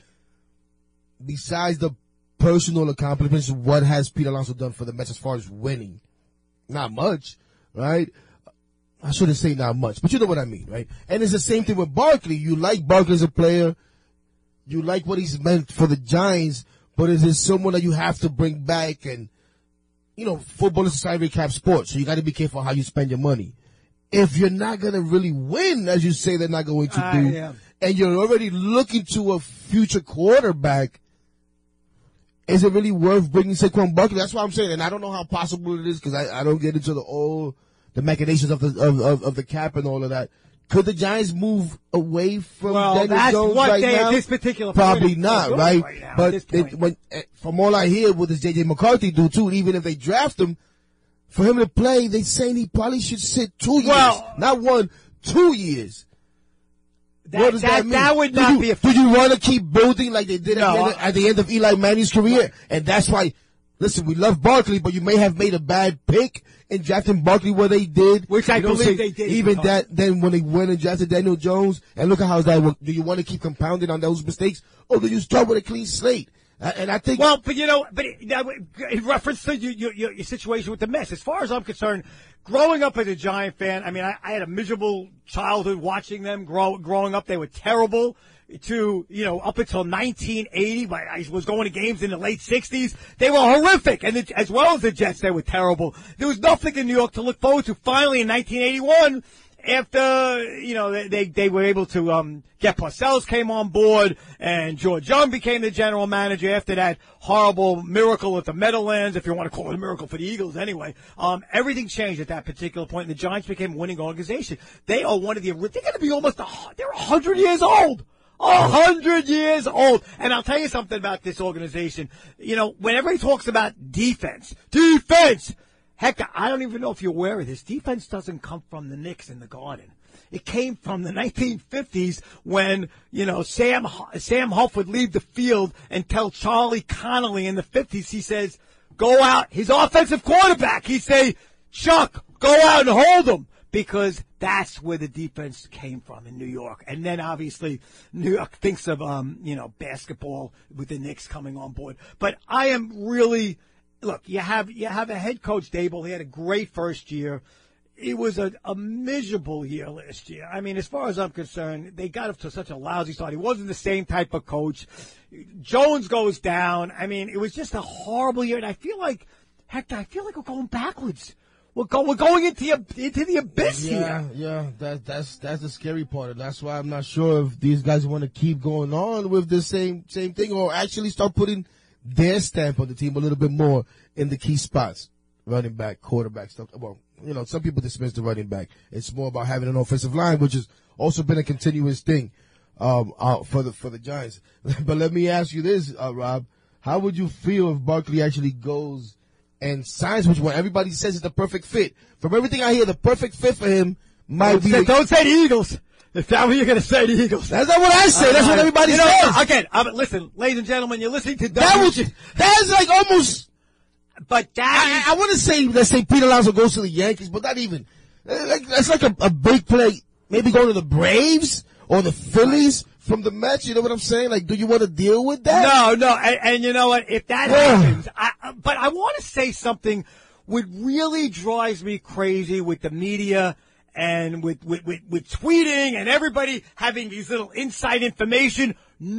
besides the personal accomplishments, what has Peter Lazo done for the Mets as far as winning? Not much, right? I shouldn't say not much, but you know what I mean, right? And it's the same thing with Barkley. You like Barkley as a player. You like what he's meant for the Giants, but is it someone that you have to bring back? And, you know, football is a salary cap sport, so you got to be careful how you spend your money. If you're not going to really win, as you say they're not going to uh, do, yeah. and you're already looking to a future quarterback, is it really worth bringing Saquon Barkley? That's what I'm saying, and I don't know how possible it is because I, I don't get into the all the machinations of the of, of, of the cap and all of that. Could the Giants move away from well, Daniel that's Jones what right they, now? At this particular Probably point, not, right? right? right now, but at this it, point. when, from all I hear, what does J J. McCarthy do too? Even if they draft him, for him to play, they saying he probably should sit two years, Well, not one, two years. That, what does that, that, mean? that would do not you, be a. Do you want to keep building like they did No, at, the end of, at the end of Eli Manning's career? And that's why. Listen, we love Barkley, but you may have made a bad pick in drafting Barkley where they did. Which I you know, believe so they did. Even that, then when they went and drafted Daniel Jones, and look at how that worked. Do you want to keep compounding on those mistakes, or do you start with a clean slate? And I think. Well, but you know, but in reference to your, your, your situation with the Mets, as far as I'm concerned, growing up as a Giant fan, I mean, I, I had a miserable childhood watching them grow. Growing up, they were terrible. To, you know, up until nineteen eighty, but I was going to games in the late sixties. They were horrific. And the, as well as the Jets, they were terrible. There was nothing in New York to look forward to. Finally, in nineteen eighty-one, after, you know, they, they were able to, um, get Parcells came on board and George Young became the general manager after that horrible miracle at the Meadowlands, if you want to call it a miracle for the Eagles anyway. Um, everything changed at that particular point and the Giants became a winning organization. They are one of the, they're going to be almost, a, they're a hundred years old. A hundred years old. And I'll tell you something about this organization. You know, whenever he talks about defense, defense, heck, I don't even know if you're aware of this. Defense doesn't come from the Knicks in the Garden. It came from the nineteen fifties when, you know, Sam, Sam Huff would leave the field and tell Charlie Connolly in the fifties, he says, go out, his offensive quarterback, he'd say, Chuck, go out and hold him. Because that's where the defense came from in New York. And then, obviously, New York thinks of, um, you know, basketball with the Knicks coming on board. But I am really – look, you have you have a head coach, Dable. He had a great first year. It was a, a miserable year last year. I mean, as far as I'm concerned, they got up to such a lousy start. He wasn't the same type of coach. Jones goes down. I mean, it was just a horrible year. And I feel like – heck, I feel like we're going backwards. We're, go, we're going into the, into the abyss yeah, here. Yeah, that, that's that's the scary part. And that's why I'm not sure if these guys want to keep going on with the same same thing or actually start putting their stamp on the team a little bit more in the key spots. Running back, quarterback, stuff. Well, you know, some people dismiss the running back. It's more about having an offensive line, which has also been a continuous thing um, uh, for the for the Giants. But let me ask you this, uh, Rob. How would you feel if Barkley actually goes and signs which one everybody says is the perfect fit? From everything I hear, the perfect fit for him might don't be. Say, don't say the Eagles. If that's what you're going to say, the Eagles. That's not what I say. That's uh, what everybody you know, says. Again, uh, listen, ladies and gentlemen, you're listening to that. Was, that's like almost. But that I, I want to say, let's say Pete Alonso goes to the Yankees, but not even. Like, that's like a, a big play. Maybe going to the Braves or the Phillies from the Mets. You know what I'm saying? Like, do you want to deal with that? No, no. And, and you know what? If that happens, I, but I want to say something. What really drives me crazy with the media and with, with, with, with tweeting and everybody having these little inside information,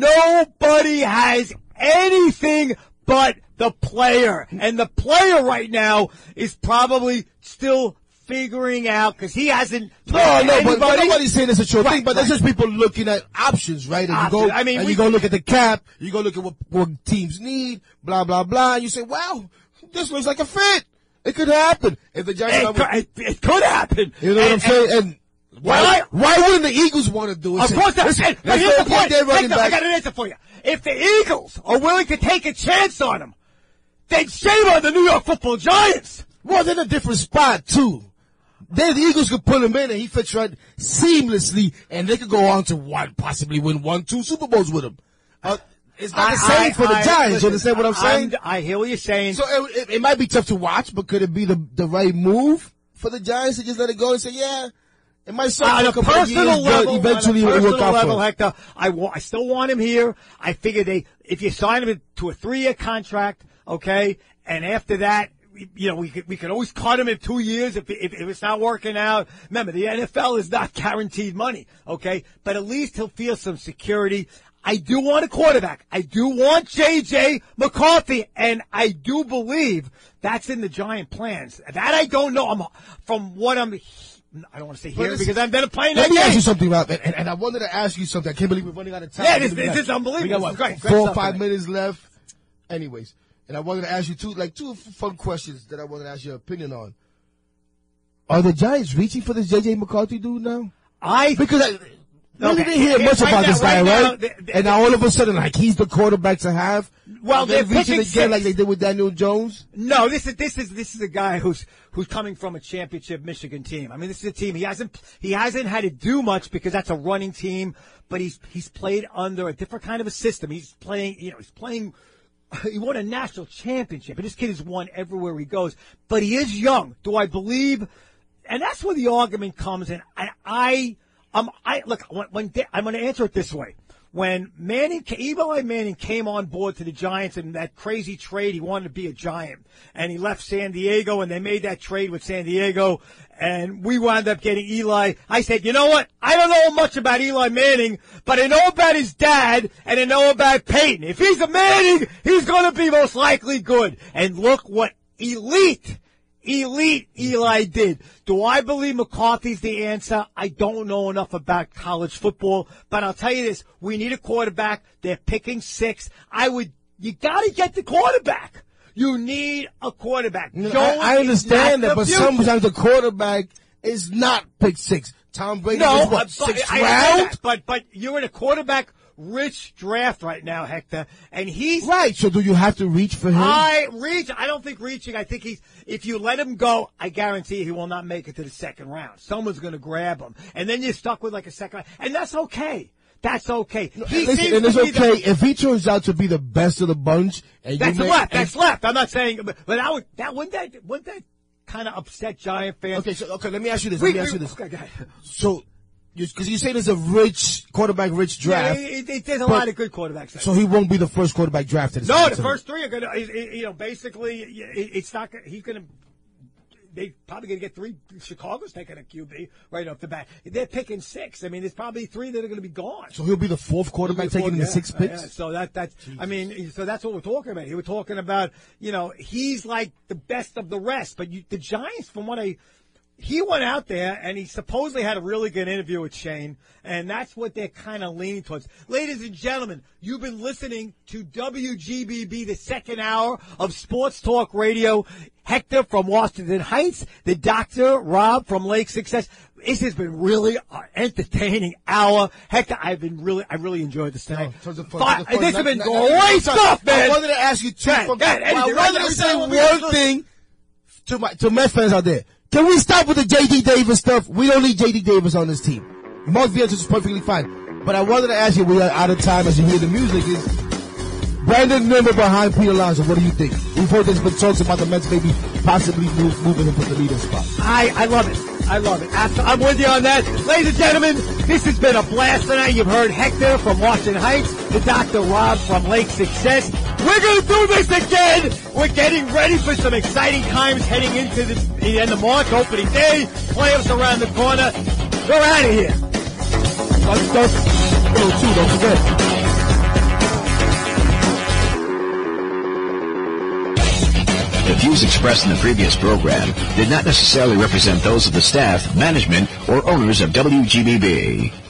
nobody has anything but the player. And the player right now is probably still figuring out because he hasn't. No, no, but, but nobody's saying it's a true right, thing. But right. That's just people looking at options, right? And options. you go, I mean, and we, you go look at the cap. You go look at what, what teams need. Blah blah blah. And you say, "Wow, this looks like a fit. It could happen if the Giants." It, could, it, it could happen. You know and, what I'm saying? And, and why? I, why wouldn't the Eagles want to do it? Of course not. Listen, and, but here's the point. Hector, I got an answer for you. If the Eagles are willing to take a chance on him, then shame on the New York Football Giants. Well, they're in a different spot too. Then the Eagles could put him in, and he fits right seamlessly, and they could go on to one, possibly win one, two Super Bowls with him. Uh, it's not I, the same I, for the I, Giants. Listen, you understand what I'm saying? I'm, I hear what you're saying. So it, it, it might be tough to watch, but could it be the the right move for the Giants to just let it go and say, yeah, it might suck on a personal years, level, eventually on a personal it'll work out level, for Hector, I, wa- I still want him here. I figure they, if you sign him to a three-year contract, okay, and after that, you know, we could, we could always cut him in two years if, if, if it's not working out. Remember, the N F L is not guaranteed money, okay? But at least he'll feel some security. I do want a quarterback. I do want J J McCarthy, and I do believe that's in the Giant plans. That I don't know. I'm, from what I'm, I don't want to say here because I've been playing that game. Let me ask you something, Rob, and, and I wanted to ask you something. I can't believe we're running out of time. Yeah, this, this is unbelievable. We got what, great, four great or five minutes left. Anyways. And I wanted to ask you two, like two fun questions that I wanted to ask your opinion on. Are the Giants reaching for this J J McCarthy dude now? I because I really okay. didn't hear much right about now, this guy, right? Now, right? the, the, and now all of a sudden, like he's the quarterback to have. Well, they're reaching again six. like they did with Daniel Jones. No, this is this is this is a guy who's who's coming from a championship Michigan team. I mean, this is a team he hasn't he hasn't had to do much because that's a running team, but he's he's played under a different kind of a system. He's playing, you know, he's playing. He won a national championship, and this kid has won everywhere he goes. But he is young. Do I believe? And that's where the argument comes in. I, I, um, I look. When, when I'm going to answer it this way: when Manning, Eli Manning came on board to the Giants in that crazy trade, he wanted to be a Giant. And he left San Diego, and they made that trade with San Diego, and we wound up getting Eli. I said, you know what? I don't know much about Eli Manning, but I know about his dad, and I know about Peyton. If he's a Manning, he's going to be most likely good. And look what elite Elite Eli did. Do I believe McCarthy's the answer? I don't know enough about college football, but I'll tell you this. We need a quarterback. They're picking six. I would, you gotta get the quarterback. You need a quarterback. No, I, I understand that, but future. sometimes the quarterback is not pick six. Tom Brady no, is what, uh, sixth I, round? I but, but you're in a quarterback rich draft right now, Hector, and he's right. So do you have to reach for him? I reach. I don't think reaching. I think he's. If you let him go, I guarantee he will not make it to the second round. Someone's going to grab him, and then you're stuck with like a second round, and that's okay. That's okay. He Listen, and it's okay the, if he turns out to be the best of the bunch. And that's you make, left. That's left. I'm not saying, but, but that would that wouldn't that wouldn't that kind of upset Giant fans? Okay, so okay. Let me ask you this. Wait, let me ask wait, you this. Okay, go ahead. So. Because you say there's a rich quarterback, rich draft. Yeah, it, it, there's a lot of good quarterbacks. So he won't be the first quarterback drafted. No, the first three are going to. You know, basically, it, it's not. He's going to. They probably going to get three. Chicago's taking a Q B right off the bat. They're picking six. I mean, there's probably three that are going to be gone. So he'll be the fourth quarterback taking yeah, the six picks. Yeah, so that that's. I mean, so that's what we're talking about. He was talking about. You know, he's like the best of the rest. But you, the Giants, from what I. He went out there, and he supposedly had a really good interview with Shane, and that's what they're kind of leaning towards. Ladies and gentlemen, you've been listening to W G B B, the second hour of Sports Talk Radio. Hector from Washington Heights, the doctor, Rob from Lake Success. This has been really an entertaining hour. Hector, I've been really, I really enjoyed this tonight. No, fun, Five, fun. This has been not, great not, stuff, man. I wanted to ask you two. God, From, God, I wanted right, to right, say right, one thing to my to Met fans out there. Can we stop with the J D Davis stuff? We don't need J D Davis on this team. Mark Villanueva is perfectly fine. But I wanted to ask you, we are out of time as you hear the music, is Brandon Nimmer behind Pete Alonso. What do you think? We've heard there's been talks about the Mets maybe possibly move, moving him for the leader spot. I, I love it. I love it. I'm with you on that. Ladies and gentlemen, this has been a blast tonight. You've heard Hector from Washington Heights, the Doctor Rob from Lake Success. We're going to do this again. We're getting ready for some exciting times heading into the, the end of March, opening day, playoffs around the corner. We're out of here. Let's go. Oh, two, don't forget. The views expressed in the previous program did not necessarily represent those of the staff, management, or owners of W G B B.